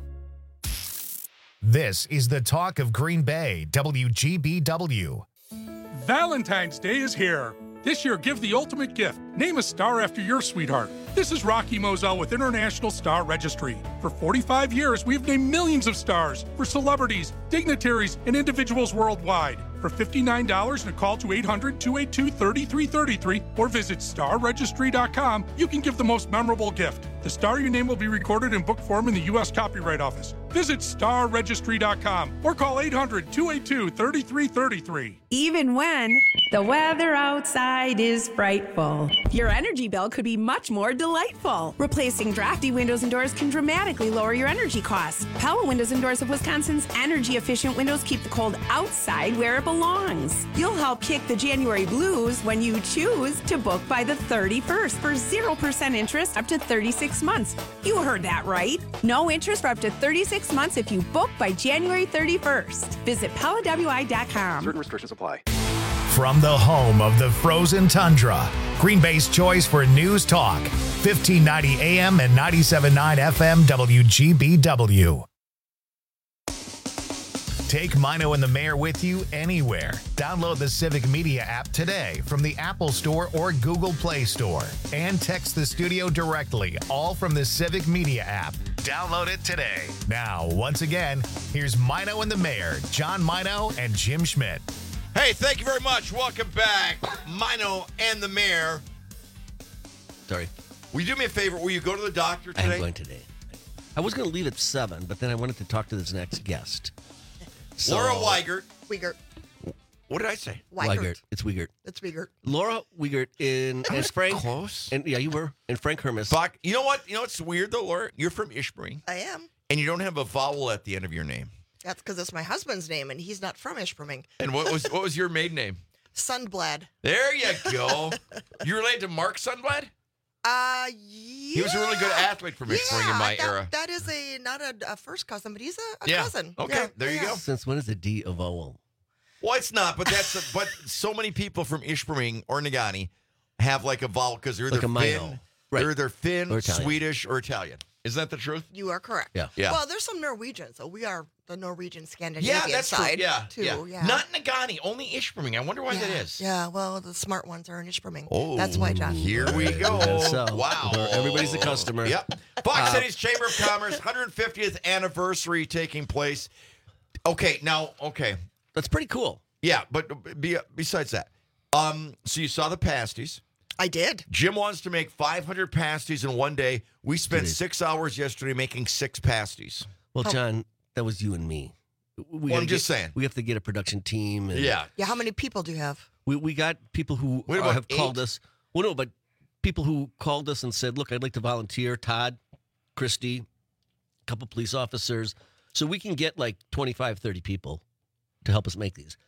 This is the talk of Green Bay, W G B W. Valentine's Day is here. This year, give the ultimate gift. Name a star after your sweetheart. This is Rocky Moselle with International Star Registry. For forty-five years, we've named millions of stars for celebrities, dignitaries, and individuals worldwide. For fifty-nine dollars and a call to eight hundred, two eight two, three three three three or visit star registry dot com, you can give the most memorable gift. The star your name will be recorded in book form in the U S Copyright Office. Visit star registry dot com or call eight hundred, two eight two, three three three three. Even when the weather outside is frightful, your energy bill could be much more delightful. Replacing drafty windows and doors can dramatically lower your energy costs. Pella Windows and Doors of Wisconsin's energy-efficient windows keep the cold outside where it belongs. You'll help kick the January blues when you choose to book by the thirty-first for zero percent interest up to thirty-six months. You heard that right. No interest for up to thirty-six months if you book by January thirty-first. Visit Pella W I dot com. Certain restrictions apply. From the home of the frozen tundra, Green Bay's choice for news talk, fifteen ninety A M and ninety-seven point nine F M W G B W. Take Mino and the Mayor with you anywhere. Download the Civic Media app today from the Apple Store or Google Play Store. And text the studio directly, all from the Civic Media app. Download it today. Now, once again, here's Mino and the Mayor, John Mino and Jim Schmidt. Hey, thank you very much. Welcome back. Mino and the Mayor. Sorry. Will you do me a favor? Will you go to the doctor today? I'm going today. I was going to leave at seven, but then I wanted to talk to this next guest. So, Laura Weigert. Weigert. What did I say? Weigert. It's Weigert. It's Weigert. Laura Weigert in I and was Frank. close. And yeah, you were. And Frank Hermes. Bach, you know what? You know what's weird though, Laura? You're from Ishpeming. I am. And you don't have a vowel at the end of your name. That's because it's my husband's name, and he's not from Ishpeming. And what was what was your maiden name? Sundblad. There you go. You related to Mark Sundblad? Uh, yeah. He was a really good athlete from Ishpeming yeah, in my that, era. That is a not a, a first cousin, but he's a, a Yeah. cousin. Okay, Yeah, there you yeah. go. Since when is a D a vowel? Well, it's not, but that's a, but so many people from Ishpeming or Nagani have like a vowel because they're Like either a Finn, Mino. Right. they're either Finn, Or Italian. Swedish, or Italian. Isn't that the truth? You are correct. Yeah. Yeah. Well, there's some Norwegian, so we are the Norwegian Scandinavian Yeah, that's side true. Yeah, too. yeah. Yeah. Not Nagani, only Ishpeming. I wonder why yeah. that is. Yeah, well, the smart ones are in Ishpeming. Oh, That's why, John. Here we go. So, Wow. everybody's a customer. Yep. Fox Uh, City's Chamber of Commerce, one hundred fiftieth anniversary taking place. Okay, now, okay. That's pretty cool. Yeah, but be, besides that, um, so you saw the pasties. I did. Jim wants to make five hundred pasties in one day. We spent six hours yesterday making six pasties. Well, John, that was you and me. We Well, gotta I'm just get- saying. We have to get a production team. And Yeah. Yeah, how many people do you have? We we got people who What uh, about have called eight? us. Well, no, but people who called us and said, "Look, I'd like to volunteer." Todd, Christy, a couple police officers, so we can get like twenty-five, thirty people to help us make these.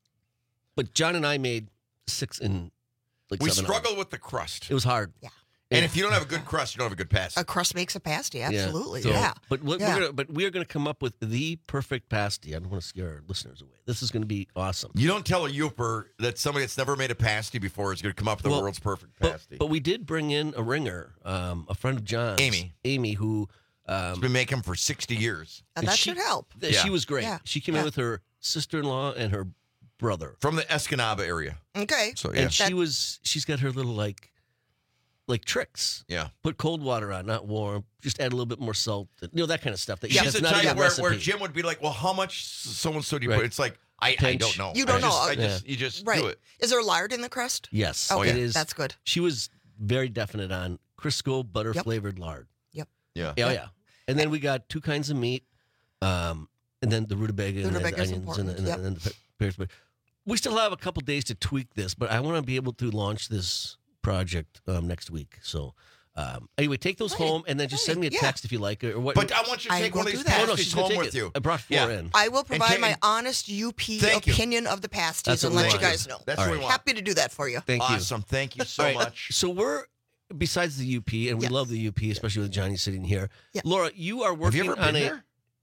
But John and I made six in like We seven struggled hours. with the crust. It was hard. Yeah. And if you don't have a good crust, you don't have a good pasty. A crust makes a pasty, absolutely. So- Yeah. But what Yeah. we're gonna, but we are going to come up with the perfect pasty. I don't want to scare our listeners away. This is going to be awesome. You don't tell a Youper that somebody that's never made a pasty before is going to come up with Well, the world's perfect But, pasty. but we did bring in a ringer, um, a friend of John's, Amy. Amy, who um, She's been making them for sixty years. And that she- should help. th- Yeah. She was great. Yeah. She came Yeah. in with her sister-in-law and her brother, From the Escanaba area. Okay. So, yeah. and she was she's got her little like like tricks. Yeah. Put cold water on, not warm. Just add a little bit more salt. You know, that kind of stuff. That She's that's the not in type the where, recipe. where Jim would be like, well, how much so-and-so do you Right. put? It's like, I, I Pinch. don't know. You don't I just, know. I just, You just right. do it. Is there lard in the crust? Yes. Okay, It is. that's good. She was very definite on Crisco butter Yep. flavored lard. Yep. Yeah. Yeah, yeah. And then we got two kinds of meat, um, and then the rutabaga and then the Rutabaga is onions and, the- and, the- important, and then the pears. But we still have a couple days to tweak this, but I want to be able to launch this project um, next week. So um, anyway, take those home and then just send me a yeah. text if you like, or what. But I want you to I take one will of these do that. Oh, no, pasties she's gonna home take with it. you. I brought four Yeah. in. I will provide ta- my honest U P Thank you. opinion of the pasties That's and what let we you want. guys know. That's All what we right. want. Happy to do that for you. Thank you. Awesome. Thank you so All right, much. So we're besides the U P, and we Yes. love the U P, especially with Johnny sitting here. Yeah. Laura, you are Have working you ever on been a. there?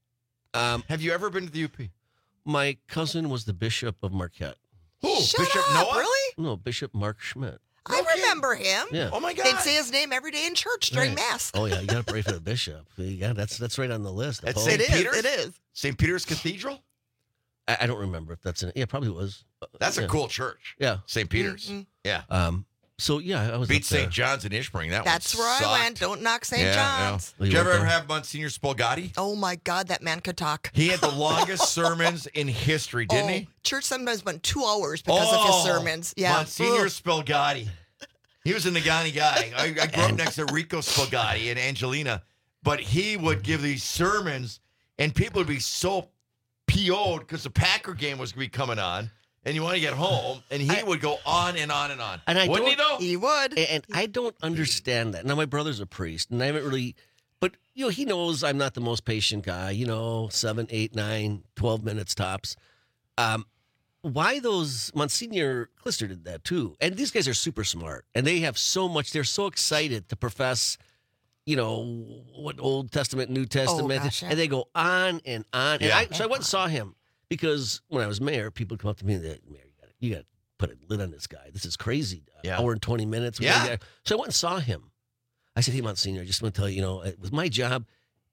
Um, Have you ever been to the U P? my cousin was the bishop of Marquette. Who? Shut Bishop up, Noah? really? No, Bishop Mark Schmidt. I remember him. Yeah. Oh my God. They'd say his name every day in church during Right. Mass. Oh yeah, you got to pray for the bishop. Yeah, that's that's right on the list. The At Pope. Saint It is. Peter's? It is. Saint Peter's Cathedral? I, I don't remember if that's in it. Yeah, probably was. Uh, That's yeah. a cool church. Yeah. Saint Peter's. Mhm. Yeah. Um. So yeah, I was Beat up there. Saint John's in Ishpeming. That That's one where sucked. I went. Don't knock Saint Yeah, yeah. John's. Oh, you Did you went ever there? have Monsignor Spolgatti? Oh my God, that man could talk. He had the longest sermons in history, didn't oh, he? Church sometimes went two hours because of his sermons. Yeah. Monsignor Ugh. Spolgatti. He was a Nagani guy. I, I grew up next to Rico Spolgatti and Angelina, but he would give these sermons, and people would be so P O'd because the Packer game was going to be coming on, and you want to get home, and he I- would go on and on and on. And I Wouldn't he, don't- though? He would. And, and I don't understand that. Now my brother's a priest, and I haven't really. But you know, he knows I'm not the most patient guy. You know, seven, eight, nine, twelve minutes tops. Um, why those Monsignor Clister did that too, and these guys are super smart, and they have so much. They're so excited to profess, you know, what Old Testament, New Testament, gosh, yeah. and they go on and on. And Yeah. I, so I went and saw him because when I was mayor, people would come up to me and they, Mayor, you got you got to put a lid on this guy. This is crazy. Yeah. Hour and twenty minutes. Yeah. So I went and saw him. I said, hey, Monsignor, I just want to tell you, you know, with my job,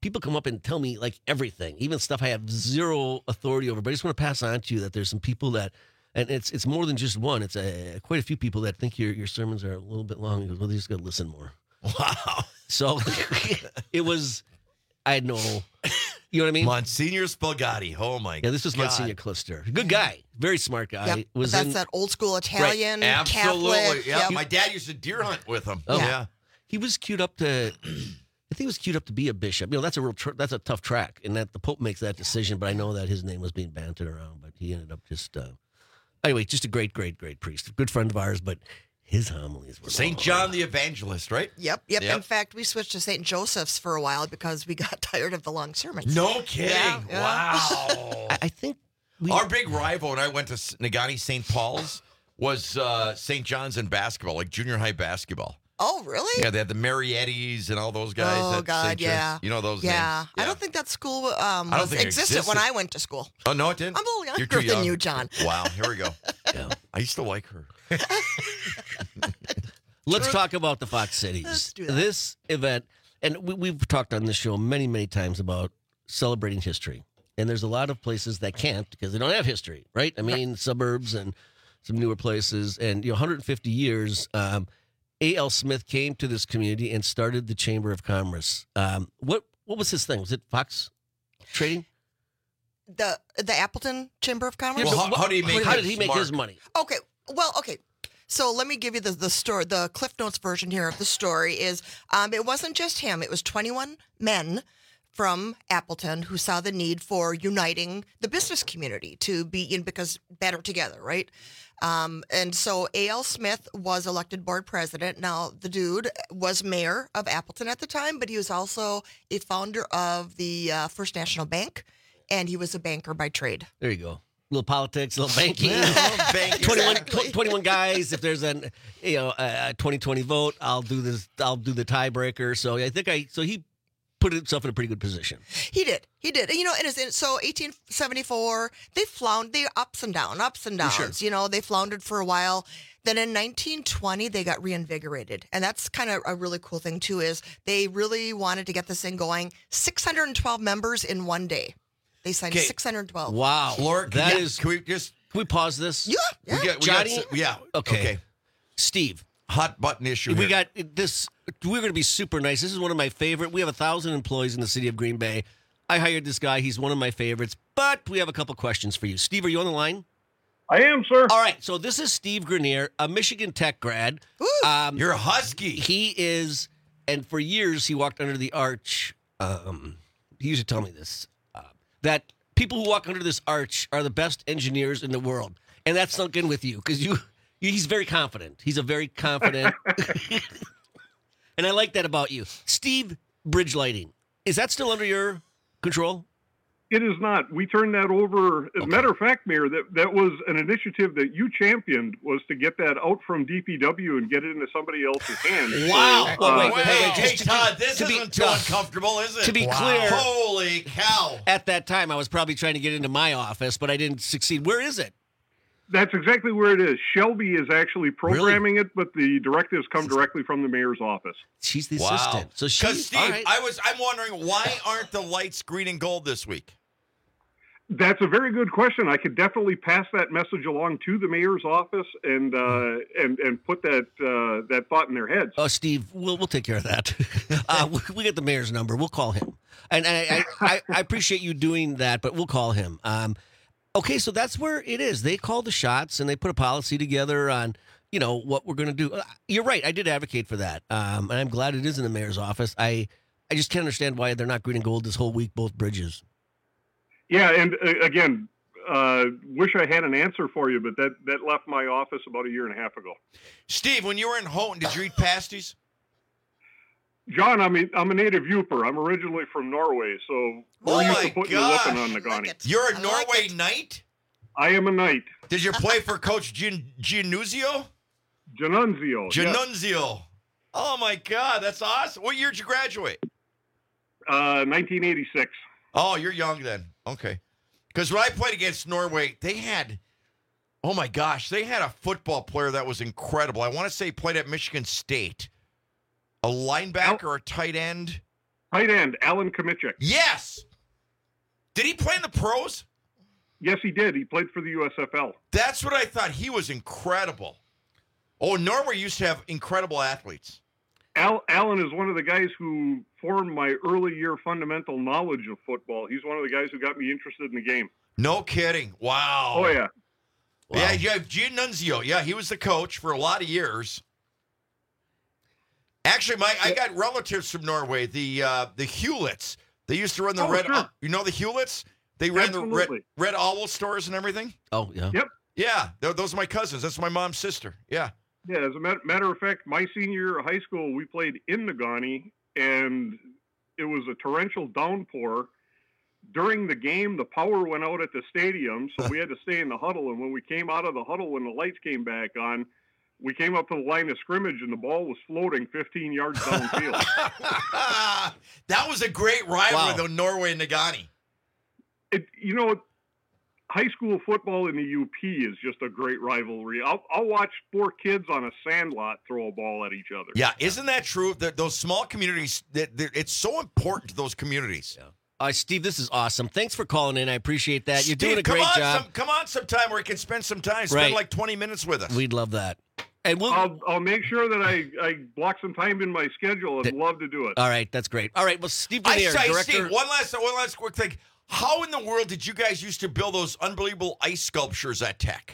people come up and tell me like everything, even stuff I have zero authority over. But I just want to pass on to you that there's some people that, and it's it's more than just one. It's a, quite a few people that think your your sermons are a little bit long. He goes, well, they just got to listen more. Wow. So it was, I had no, you know what I mean? Monsignor Spalgatti. Oh, my God. Yeah, this was Monsignor Klister. Good guy. Very smart guy. Yep. Was That's in, that old school Italian, Absolutely. Catholic. Yeah, Yep. my dad used to deer hunt with him. Oh, yeah. He was queued up to, I think he was queued up to be a bishop. You know, that's a real, tr- that's a tough track, and that the Pope makes that decision. But I know that his name was being bantered around, but he ended up just, uh, anyway, just a great, great, great priest. Good friend of ours, but his homilies were Saint long. John the Evangelist, right? Yep, yep, Yep. In fact, we switched to Saint Joseph's for a while because we got tired of the long sermons. No kidding. Yeah, yeah. Wow. I, I think we, Our big rival when I went to S- Nagani Saint Paul's was uh, Saint John's in basketball, like junior high basketball. Oh, really? Yeah, they had the Mariettis and all those guys. Oh, at God, Saint John's. yeah. You know those yeah. names? I don't think that school um, I don't was, think it existed, when existed. I went to school. Oh, no, it didn't? I'm a little You're younger too than young. you, John. Wow, here we go. Yeah. I used to like her. Let's talk about the Fox Cities. Let's do that. This event, and we, we've talked on this show many, many times about celebrating history. And there's a lot of places that can't because they don't have history, right? I mean, suburbs and some newer places. And, you know, one hundred fifty years, um, A L Smith came to this community and started the Chamber of Commerce. Um, what what was his thing? Was it Fox Trading? The the Appleton Chamber of Commerce? Well, how, how do you make How his did he make mark? his money? Okay. Well, okay. So let me give you the the story. The Cliff Notes version here of the story is um, it wasn't just him. It was twenty-one men from Appleton who saw the need for uniting the business community to be in because better together, right? Um, and so A L Smith was elected board president. Now, the dude was mayor of Appleton at the time, but he was also a founder of the uh, First National Bank, and he was a banker by trade. There you go. A little politics, a little banking. Banking. twenty-one, Exactly. tw- twenty-one guys. If there's an, you know, a twenty twenty vote, I'll do this. I'll do the tiebreaker. So I think I. So he put himself in a pretty good position. He did. He did. You know, and it's, so eighteen seventy-four, they floundered, they ups and downs, ups and downs. Sure. You know, they floundered for a while. Then in nineteen twenty, they got reinvigorated. And that's kind of a really cool thing, too, is they really wanted to get this thing going. six hundred twelve members in one day. They signed Okay. six hundred twelve. Wow, Laura, can that we- is. Can we just... Can we pause this? Yeah, yeah. We got, we Johnny? got, yeah. Okay. Okay. Steve, Hot button issue we here. got this. We're going to be super nice. This is one of my favorite. We have a thousand employees in the city of Green Bay. I hired this guy. He's one of my favorites. But we have a couple questions for you. Steve, are you on the line? I am, sir. All right. So this is Steve Grenier, a Michigan Tech grad. Um, You're a Husky. He is, and for years he walked under the arch. Um, he used to tell me this uh, that people who walk under this arch are the best engineers in the world, and that's sunk in with you because you. He's very confident. He's a very confident, and I like that about you, Steve. Bridge lighting, is that still under your control? It is not. We turned that over. As a matter of fact, Mayor, that, that was an initiative that you championed, was to get that out from D P W and get it into somebody else's hands. Wow. So, Well, uh, wait, Wait, wait, hey, just to Todd, be- this to be- isn't too uh, uncomfortable, is it? to be clear- Holy cow. At that time, I was probably trying to get into my office, but I didn't succeed. Where is it? That's exactly where it is. Shelby is actually programming it, but the directives come directly from the mayor's office. She's the Wow. assistant. So she. Because, Steve, all right. I was, I'm wondering, why aren't the lights green and gold this week? That's a very good question. I could definitely pass that message along to the mayor's office and uh, and and put that uh, that thought in their heads. Oh, Steve, we'll we'll take care of that. uh, we, we get the mayor's number. We'll call him, and, and I, I I appreciate you doing that. But we'll call him. Um, okay, so that's where it is. They call the shots and they put a policy together on you know what we're going to do. Uh, You're right. I did advocate for that, um, and I'm glad it is in the mayor's office. I I just can't understand why they're not green and gold this whole week, both bridges. Yeah, and uh, again, uh, wish I had an answer for you, but that, that left my office about a year and a half ago. Steve, when you were in Houghton, did you eat pasties? John, I'm a, I'm a native Yooper. I'm originally from Norway, so Oh we're used my to putting gosh. the whooping on Nagani. You're a Norway Knight? I am a knight. Did you play for Coach Gian- Giannuzio? Giannunzio. yes. Giannunzio. Oh, my God. That's awesome. What year did you graduate? Uh, nineteen eighty-six. Oh, you're young then. Okay. Because when I played against Norway, they had, oh my gosh, they had a football player that was incredible. I want to say he played at Michigan State. A linebacker or a tight end. Tight end, Alan Kamichek. Yes. Did he play in the pros? Yes, he did. He played for the U S F L. That's what I thought. He was incredible. Oh, Norway used to have incredible athletes. Al, Alan is one of the guys who formed my early year fundamental knowledge of football. He's one of the guys who got me interested in the game. No kidding. Wow. Oh, yeah. Wow. Yeah, yeah, Giannunzio. Yeah, he was the coach for a lot of years. Actually, my I got relatives from Norway, the uh, the Hewletts. They used to run the oh, red. Sure. Uh, you know the Hewletts? They ran Absolutely. the red red owl stores and everything. Oh yeah. Yep. Yeah, those are my cousins. That's my mom's sister. Yeah. Yeah. As a matter of fact, my senior year of high school, we played in Negaunee, and it was a torrential downpour. During the game, the power went out at the stadium, so we had to stay in the huddle. And when we came out of the huddle, when the lights came back on, we came up to the line of scrimmage, and the ball was floating fifteen yards downfield. That was a great rivalry, Wow. though, Norway and Negaunee. It, you know, high school football in the U P is just a great rivalry. I'll, I'll watch four kids on a sandlot throw a ball at each other. Yeah, isn't that true? That those small communities, that that it's so important to those communities. Yeah. Uh, Steve, this is awesome. Thanks for calling in. I appreciate that. You're Steve, doing a great come on job. Some, come on sometime where you can spend some time. Spend Right. like twenty minutes with us. We'd love that. And we'll. I'll, I'll make sure that I, I block some time in my schedule. I'd Th- love to do it. All right, that's great. All right, well, Steve I Grenier, say, director. Steve, one last, one last quick thing. How in the world did you guys used to build those unbelievable ice sculptures at Tech?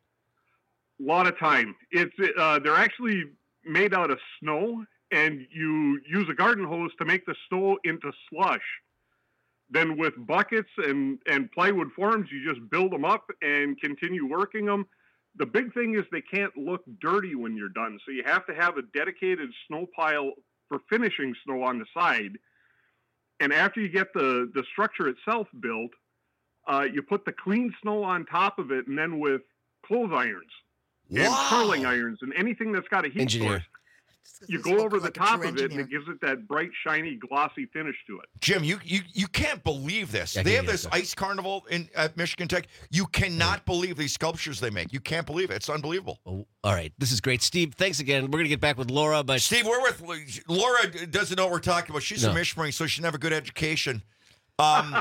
A lot of time. It's uh, they're actually made out of snow, and you use a garden hose to make the snow into slush. Then with buckets and, and plywood forms, you just build them up and continue working them. The big thing is they can't look dirty when you're done, so you have to have a dedicated snow pile for finishing snow on the side. And after you get the, the structure itself built, uh, you put the clean snow on top of it, and then with clothes irons and Wow. curling irons and anything that's got a heat Engineer. source, you go over the top of it, and it gives it that bright, shiny, glossy finish to it. Jim, you you, you can't believe this. I They can have this hear it. ice carnival in at Michigan Tech. You cannot believe these sculptures they make. You can't believe it. It's unbelievable. Oh, all right, this is great, Steve. Thanks again. We're gonna get back with Laura, but Steve, we're with Laura. Doesn't know what we're talking about. She's No. from Ishpeming, so she didn't have a good education. Um,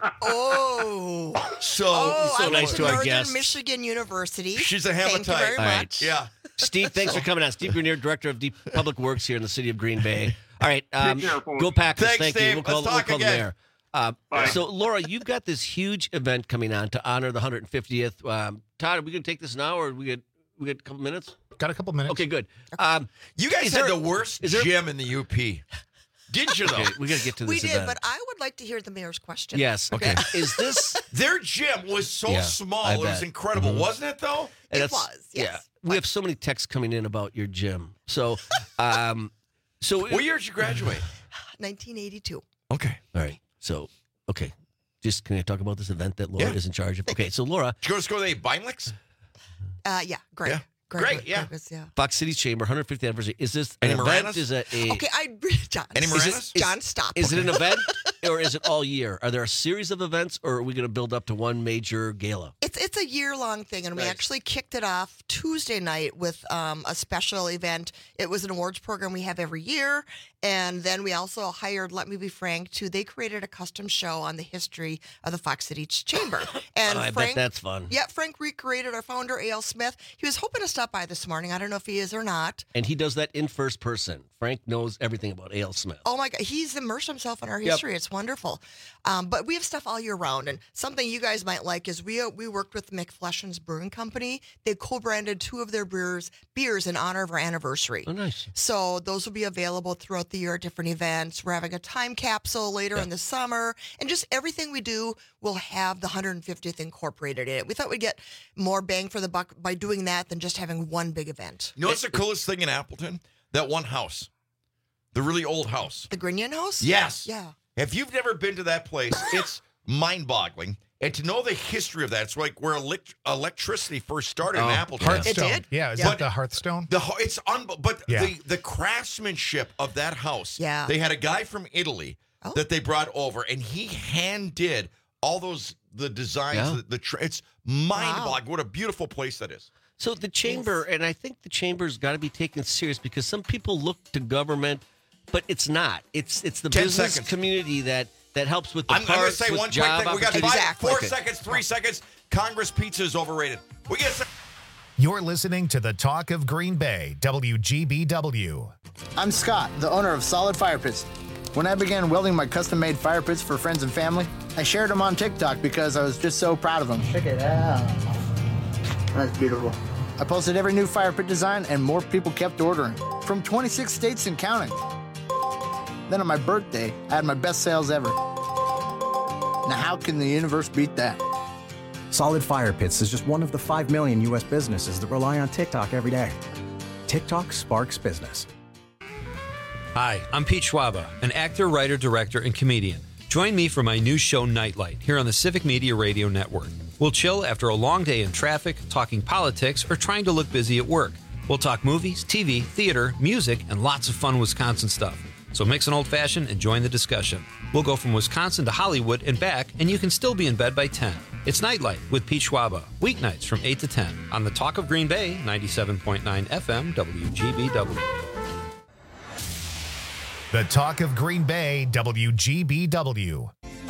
Oh. so Oh, so I nice went to to our Northern guest. Michigan University. she's a Thank you hematite. very All right. much. Yeah. Steve, thanks for coming on. Steve Grenier, director of Deep Public Works here in the city of Green Bay. All right, um, Take care, folks. go Packers. Thanks, Thank Steve. you. We'll call, Let's we'll talk call the again. mayor. Uh, Bye. so, Laura, you've got this huge event coming on to honor the one hundred fiftieth. Um, Todd, are we going to take this now, or we get we get a couple minutes? Got a couple minutes. Okay, good. Um, You guys Is had there- the worst is there- gym in the U P. Did you, though? okay, we got to get to We this did, event. but I would like to hear the mayor's question. Yes. Okay. Is this? Their gym was so Yeah, small. I It was bet. incredible, Mhm. wasn't it, though? and It that's- was, yes. Yeah. We have so many texts coming in about your gym. So, um, so What year did you graduate? nineteen eighty-two. Okay. all right. So, okay. Just can I talk about this event that Laura Yeah. is in charge of? Okay. So, Laura, Did you go to school with Beinlichs? Uh, yeah, Greg. Yeah. Greg, Greg, yeah. Greg was, yeah. Fox City's Chamber, one hundred fiftieth anniversary. Is this Any an event? Moranis? Is it a? Okay, I John. Any Is Moranis? it- is- John, stop. Is it an event or is it all year? Are there a series of events, or are we going to build up to one major gala? It's it's a year long thing, and we Nice. actually kicked it off Tuesday night with um, a special event. It was an awards program we have every year, and then we also hired Let Me Be Frank to. They created a custom show on the history of the Fox City Chamber, and Oh, I Frank, bet that's fun. yeah, Frank recreated our founder A L Smith. He was hoping to stop by this morning. I don't know if he is or not. And he does that in first person. Frank knows everything about A L Smith. Oh my God, he's immersed himself in our Yep. history. It's wonderful. Um, but we have stuff all year round, and something you guys might like is we we worked with McFleshens Brewing Company. They co-branded two of their beers beers in honor of our anniversary. Oh, nice. So those will be available throughout the year at different events. We're having a time capsule later in the summer, and just everything we do will have the one hundred fiftieth incorporated in it. We thought we'd get more bang for the buck by doing that than just having one big event. You know what's the coolest thing in Appleton? That one house. The really old house. The Grinion House? Yes. Yeah. If you've never been to that place, it's mind-boggling. And to know the history of that, it's like where elect- electricity first started in Oh, Appleton. Hearthstone. It did? Yeah, is Yeah. that the Hearthstone? The ho- it's un- but Yeah. the the craftsmanship of that house. Yeah. They had a guy from Italy Oh. that they brought over, and he hand did all those the designs. Yeah. The, the tra- it's mind-boggling. What a beautiful place that is. So the chamber, and I think the chamber's got to be taken serious because some people look to government but it's not. It's it's the Ten business seconds. community that that helps with the I'm, I'm going to parts, say with one quick job thing. We got five, opportunities. four Okay. seconds, three seconds. Congress pizza is overrated. We get. Some- You're listening to the Talk of Green Bay, W G B W. I'm Scott, the owner of Solid Fire Pits. When I began welding my custom-made fire pits for friends and family, I shared them on TikTok because I was just so proud of them. Check it out. That's beautiful. I posted every new fire pit design, and more people kept ordering, from twenty-six states and counting. Then on my birthday, I had my best sales ever. Now how can the universe beat that? Solid Fire Pits is just one of the five million U S businesses that rely on TikTok every day. TikTok sparks business. Hi, I'm Pete Schwaba, an actor, writer, director, and comedian. Join me for my new show, Nightlight, here on the Civic Media Radio Network. We'll chill after a long day in traffic, talking politics, or trying to look busy at work. We'll talk movies, T V, theater, music, and lots of fun Wisconsin stuff. So mix an old-fashioned and join the discussion. We'll go from Wisconsin to Hollywood and back, and you can still be in bed by ten. It's Nightlight with Pete Schwaba, weeknights from eight to ten on the Talk of Green Bay, ninety-seven point nine F M, W G B W. The Talk of Green Bay, W G B W.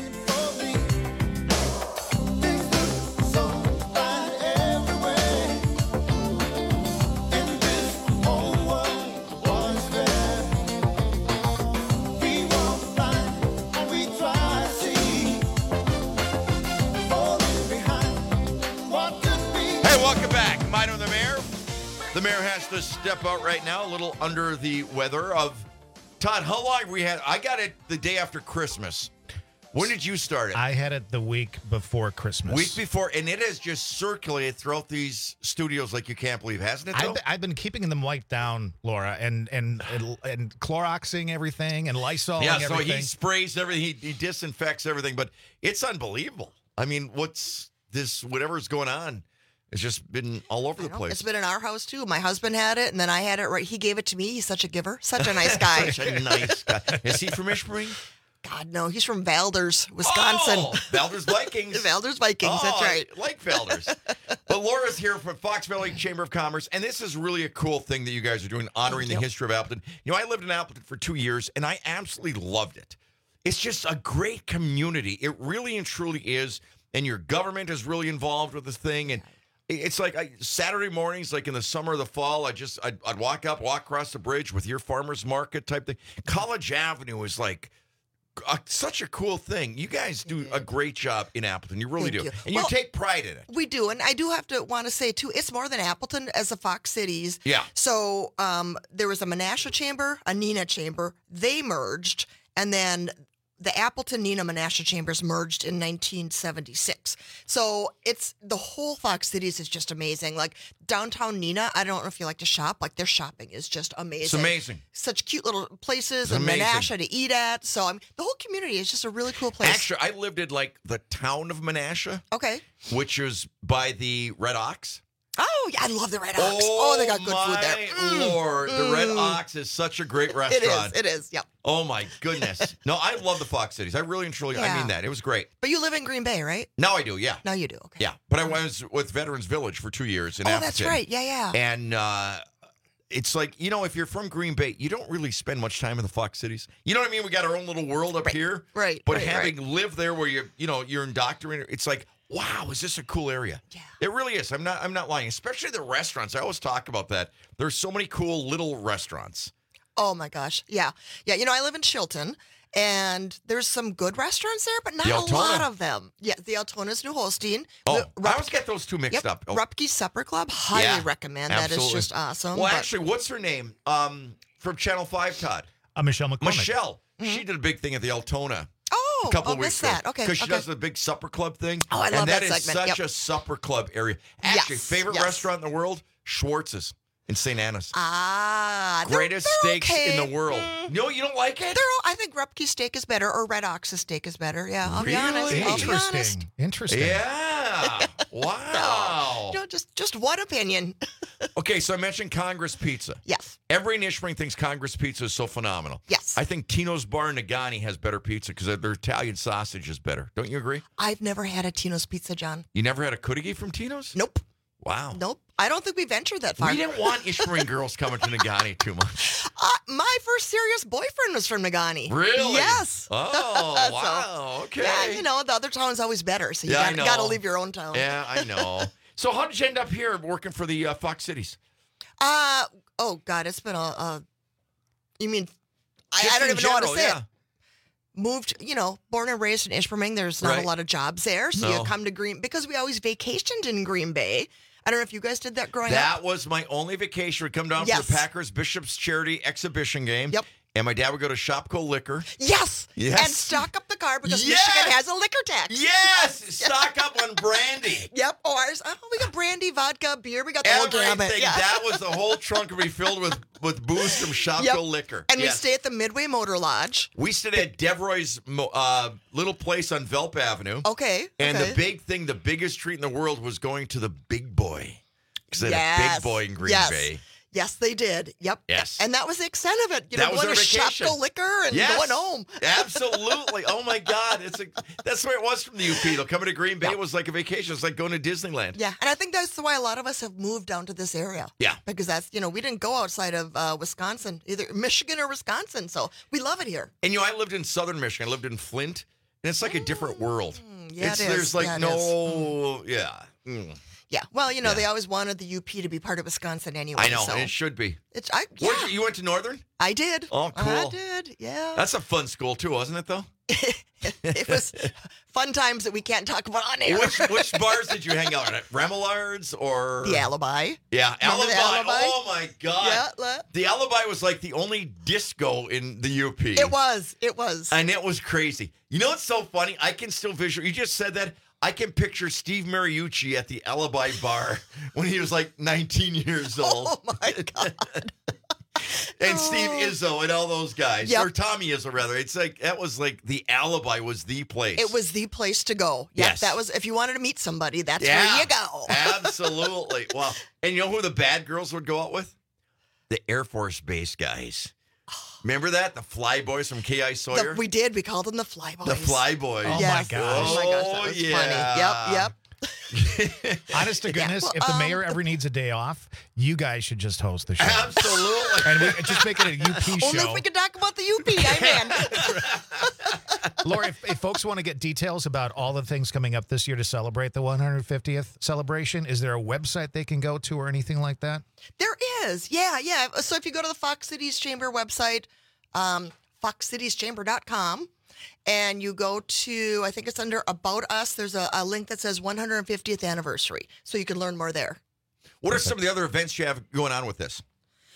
The mayor has to step out right now, a little under the weather. Of Todd, how long we had? I got it the day after Christmas. When did you start it? I had it the week before Christmas. Week before, and it has just circulated throughout these studios like you can't believe, hasn't it? Though? I've been, I've been keeping them wiped down, Laura, and and and, and Cloroxing everything and Lysol. Yeah, so everything. he sprays everything, he, he disinfects everything, but it's unbelievable. I mean, what's this? Whatever's going on. It's just been all over the place. It's been in our house, too. My husband had it, and then I had it right. He gave it to me. He's such a giver. Such a nice guy. Such a nice guy. Is he from Ishpeming? God, no. He's from Valders, Wisconsin. Oh, Valders Vikings. Valders Vikings, oh, that's right. I like Valders. But Laura's here from Fox Valley Chamber of Commerce, and this is really a cool thing that you guys are doing, honoring the history of Appleton. You know, I lived in Appleton for two years, and I absolutely loved it. It's just a great community. It really and truly is, and your government is really involved with this thing, and it's like I, Saturday mornings, like in the summer or the fall, I just, I'd, I'd walk up, walk across the bridge with your farmer's market type thing. College Avenue is like a, such a cool thing. You guys do a great job in Appleton. You really Thank do. you. And Well, you take pride in it. We do, and I do have to want to say, too, it's more than Appleton as the Fox Cities. Yeah. So um, there was a Menasha Chamber, a Neenah Chamber. They merged, and then the Appleton Neenah Menasha Chambers merged in nineteen seventy-six. So it's the whole Fox Cities is just amazing. Like downtown Neenah, I don't know if you like to shop. Like their shopping is just amazing. It's amazing. Such cute little places It's and amazing. Menasha to eat at. So I mean, the whole community is just a really cool place. Actually, I lived in like the town of Menasha. Okay. Which is by the Red Ox. Oh, yeah, I love the Red Ox. Oh, Oh, they got good food there. my Lord, the Red Ox is such a great restaurant. It is. It is. Yep. Oh my goodness. No, I love the Fox Cities. I really and truly, I Yeah. mean that. It was great. But you live in Green Bay, right? Now I do, yeah. Now you do. Okay. Yeah, but I was with Veterans Village for two years in Oh, Appleton. that's right. Yeah, yeah. And uh, it's like, you know, if you're from Green Bay, you don't really spend much time in the Fox Cities. You know what I mean? We got our own little world up here. Right. But right, having right. lived there where you're, you know, you're indoctrinated, it's like, wow, is this a cool area? Yeah. It really is. I'm not I'm not lying. Especially the restaurants. I always talk about that. There's so many cool little restaurants. Oh my gosh. Yeah. Yeah. You know, I live in Chilton, and there's some good restaurants there, but not The a Altona. lot of them. Yeah, the Altona's New Holstein. Oh, the I always get those two mixed yep, up. Oh. Rupke's Supper Club. Highly Yeah, recommend. That is absolutely. just awesome. Well, but- actually, what's her name? Um, from Channel five, Todd. Uh, Michelle McCormick. Michelle. She did a big thing at the Altona. Oh, a couple I'll of weeks miss that. Okay, Because she okay. does the big supper club thing. Oh, I love and that that is segment. such Yep. a supper club area. Actually, Yes, favorite yes. restaurant in the world? Schwartz's in Saint Anna's. Ah, they're- Greatest they're steaks okay. in the world. No, you don't like it? They're all, I think Rupke's steak is better, or Red Ox's steak is better. Yeah, I'll be honest. Really? I'll be honest. Interesting. Interesting. Yeah. Wow. You know, just just one opinion. Okay, so I mentioned Congress Pizza. Yes. Every Nishpring thinks Congress Pizza is so phenomenal. Yes. I think Tino's Bar in Nagani has better pizza because their Italian sausage is better. Don't you agree? I've never had a Tino's Pizza, John. You never had a Kudigi from Tino's? Nope. Wow. Nope. I don't think we ventured that far. We didn't want Ishmael girls coming to Nagani too much. Uh, my first serious boyfriend was from Negaunee. Really? Yes. Oh, So, wow. Okay. Yeah, you know, the other town's always better, so you Yeah, I got, know. got to leave your own town. Yeah, I know. So how did you end up here working for the uh, Fox Cities? Uh, oh, God, it's been a, a you mean, I, Just I don't in even know how to general, say yeah. it. Moved, you know, born and raised in Ishpeming. There's not Right. a lot of jobs there, so No. you come to Green, because we always vacationed in Green Bay. I don't know if you guys did that growing up. That was my only vacation. We'd come down Yes. for the Packers Bishops Charity Exhibition game. Yep. And my dad would go to Shopko Liquor. Yes. Yes. And stock up the car because Yes. Michigan has a liquor tax. Yes. Stock up on brandy. Yep. Oh, ours. Oh, we got brandy, vodka, beer. We got the whole gamut. Everything. Yeah. That was the whole trunk would be filled with, with booze from Shopko Yep. Liquor. And we Yes. stay at the Midway Motor Lodge. We stayed at Devroy's mo- uh, little place on Velp Avenue. Okay. And okay. the big thing, the biggest treat in the world was going to the Big Boy. Because they had a Yes. Big Boy in Green yes. Bay. Yes, they did. Yep. Yes. And that was the extent of it. You That know, was going our to vacation. Shopko Liquor and Yes. going home. Absolutely. Oh my God. It's a that's the way it was from the U P. Though coming to Green Bay was like a vacation. It's like going to Disneyland. Yeah, and I think that's why a lot of us have moved down to this area. Yeah. Because that's, you know, we didn't go outside of uh, Wisconsin, either Michigan or Wisconsin. So we love it here. And you know, I lived in southern Michigan. I lived in Flint, and it's like a different world. yeah, it's, it is. There's like Yeah, it no, yeah. Mm. Yeah. Well, you know, they always wanted the U P to be part of Wisconsin anyway. I know, So and it should be. it's I. Yeah, Where'd you, you went to Northern? I did. Oh, cool. I did. Yeah. That's a fun school too, wasn't it? Though. It was fun times that we can't talk about on air. Which which bars did you hang out at? Remolards or The Alibi. Yeah, Remember Alibi. the Alibi? Oh my God. Yeah, le- The Alibi was like the only disco in the U P. It was. It was. And it was crazy. You know what's so funny? I can still visual. You just said that. I can picture Steve Mariucci at the Alibi bar when he was like nineteen years old. Oh my God. And Steve Izzo and all those guys. Yep. Or Tommy Izzo, rather. It's like, that was like, the Alibi was the place. It was the place to go. Yep, Yes. that was, if you wanted to meet somebody, that's Yeah. where you go. Absolutely. Wow. And you know who the bad girls would go out with? The Air Force Base guys. Remember that? The Fly Boys from K I Sawyer? The- we did. We called them the Fly Boys. The Fly Boys. Oh, Yes. my gosh. Oh my gosh, that was yeah. funny. Yep, yep. Honest to goodness, well, if the um, mayor ever needs a day off, you guys should just host the show. Absolutely. And we just make it a U P Only show. if we could talk about the U P, I'm in. Laura, if, if folks want to get details about all the things coming up this year to celebrate the one hundred fiftieth celebration, is there a website they can go to or anything like that? There is. Yeah, yeah. So if you go to the Fox Cities Chamber website, um, fox cities chamber dot com, and you go to, I think it's under About Us, there's a, a link that says one hundred fiftieth anniversary. So you can learn more there. What are some of the other events you have going on with this?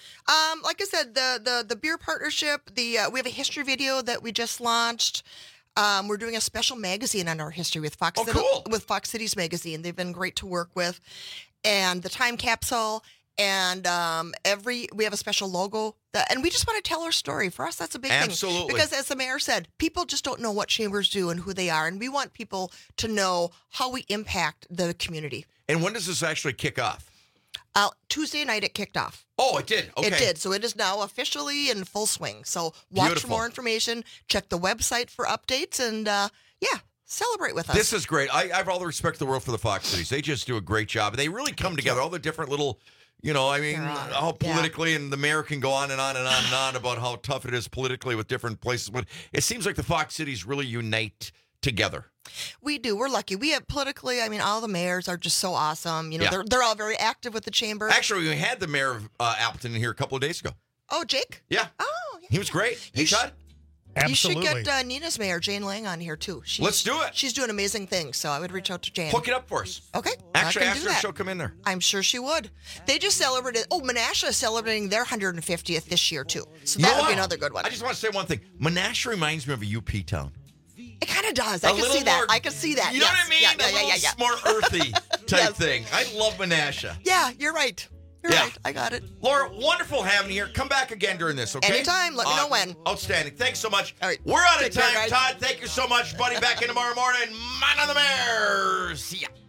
Um, like I said, the the the beer partnership, the uh, we have a history video that we just launched. Um, we're doing a special magazine on our history with Fox Oh, City, cool. with Fox Cities Magazine. They've been great to work with, and the time capsule. And um, every we have a special logo, that, and we just want to tell our story. For us, that's a big Absolutely. thing. Because as the mayor said, people just don't know what chambers do and who they are, and we want people to know how we impact the community. And when does this actually kick off? Uh, Tuesday night it kicked off. Oh, it did. Okay. It did. So it is now officially in full swing. So watch Beautiful. for more information. Check the website for updates, and uh, yeah, celebrate with us. This is great. I, I have all the respect in the world for the Fox Cities. They just do a great job. They really come together. All the different little, you know, I mean, how politically, and the mayor can go on and on and on and on about how tough it is politically with different places. But it seems like the Fox Cities really unite together. We do. We're lucky. We have politically, I mean, all the mayors are just so awesome. You know, Yeah. they're they're all very active with the chamber. Actually, we had the mayor of uh, Appleton in here a couple of days ago. Oh, Jake? Yeah. Oh, He was great. Hey, Todd? You should get uh, Nina's mayor, Jane Lang, on here, too. She's, Let's do it. She's doing amazing things, so I would reach out to Jane. Hook it up for us. Okay. Actually, I can ask do her if that. she'll come in there. I'm sure she would. They just celebrated, oh, Menasha is celebrating their one hundred fiftieth this year, too. So that You know would be what? another good one. I just want to say one thing. Menasha reminds me of a U P town. It kind of does. A I can little see that. more- I can see that. You know yes. what I mean? Yeah, a yeah, yeah, little yeah, yeah. more earthy type Yes. thing. I love Menasha. Yeah, you're right. You're Yeah. right. I got it. Laura, wonderful having you here. Come back again during this, okay? Anytime. Let me know when. Outstanding. Thanks so much. All right. We're out of Take care, time, guys. Todd. Thank you so much, buddy. Back in tomorrow morning. Man on the Mayor. See ya.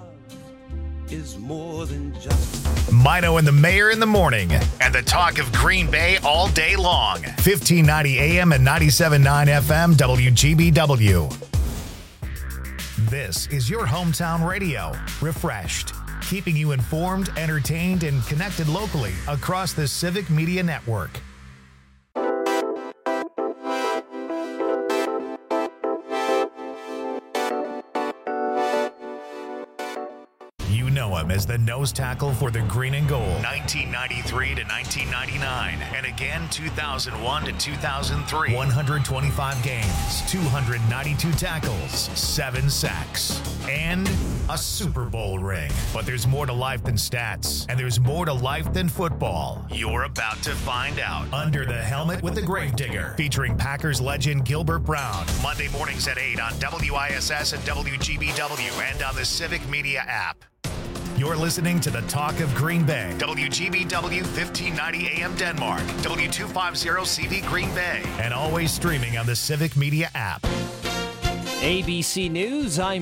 Is more than just Mino and the Mayor in the morning, and the talk of Green Bay all day long. fifteen ninety A M and ninety-seven point nine F M W G B W. This is your hometown radio, refreshed, keeping you informed, entertained, and connected locally across the Civic Media Network. as the nose tackle for the green and gold, nineteen ninety-three to nineteen ninety-nine, and again two thousand one to two thousand three. one hundred twenty-five games, two hundred ninety-two tackles, seven sacks, and a Super Bowl ring. But there's more to life than stats, and there's more to life than football. You're about to find out. Under the Helmet with the Gravedigger, featuring Packers legend Gilbert Brown. Monday mornings at eight on W I S S and W G B W and on the Civic Media app. You're listening to the Talk of Green Bay. W G B W fifteen ninety A M Denmark, W two fifty C V Green Bay, and always streaming on the Civic Media app. A B C News, I'm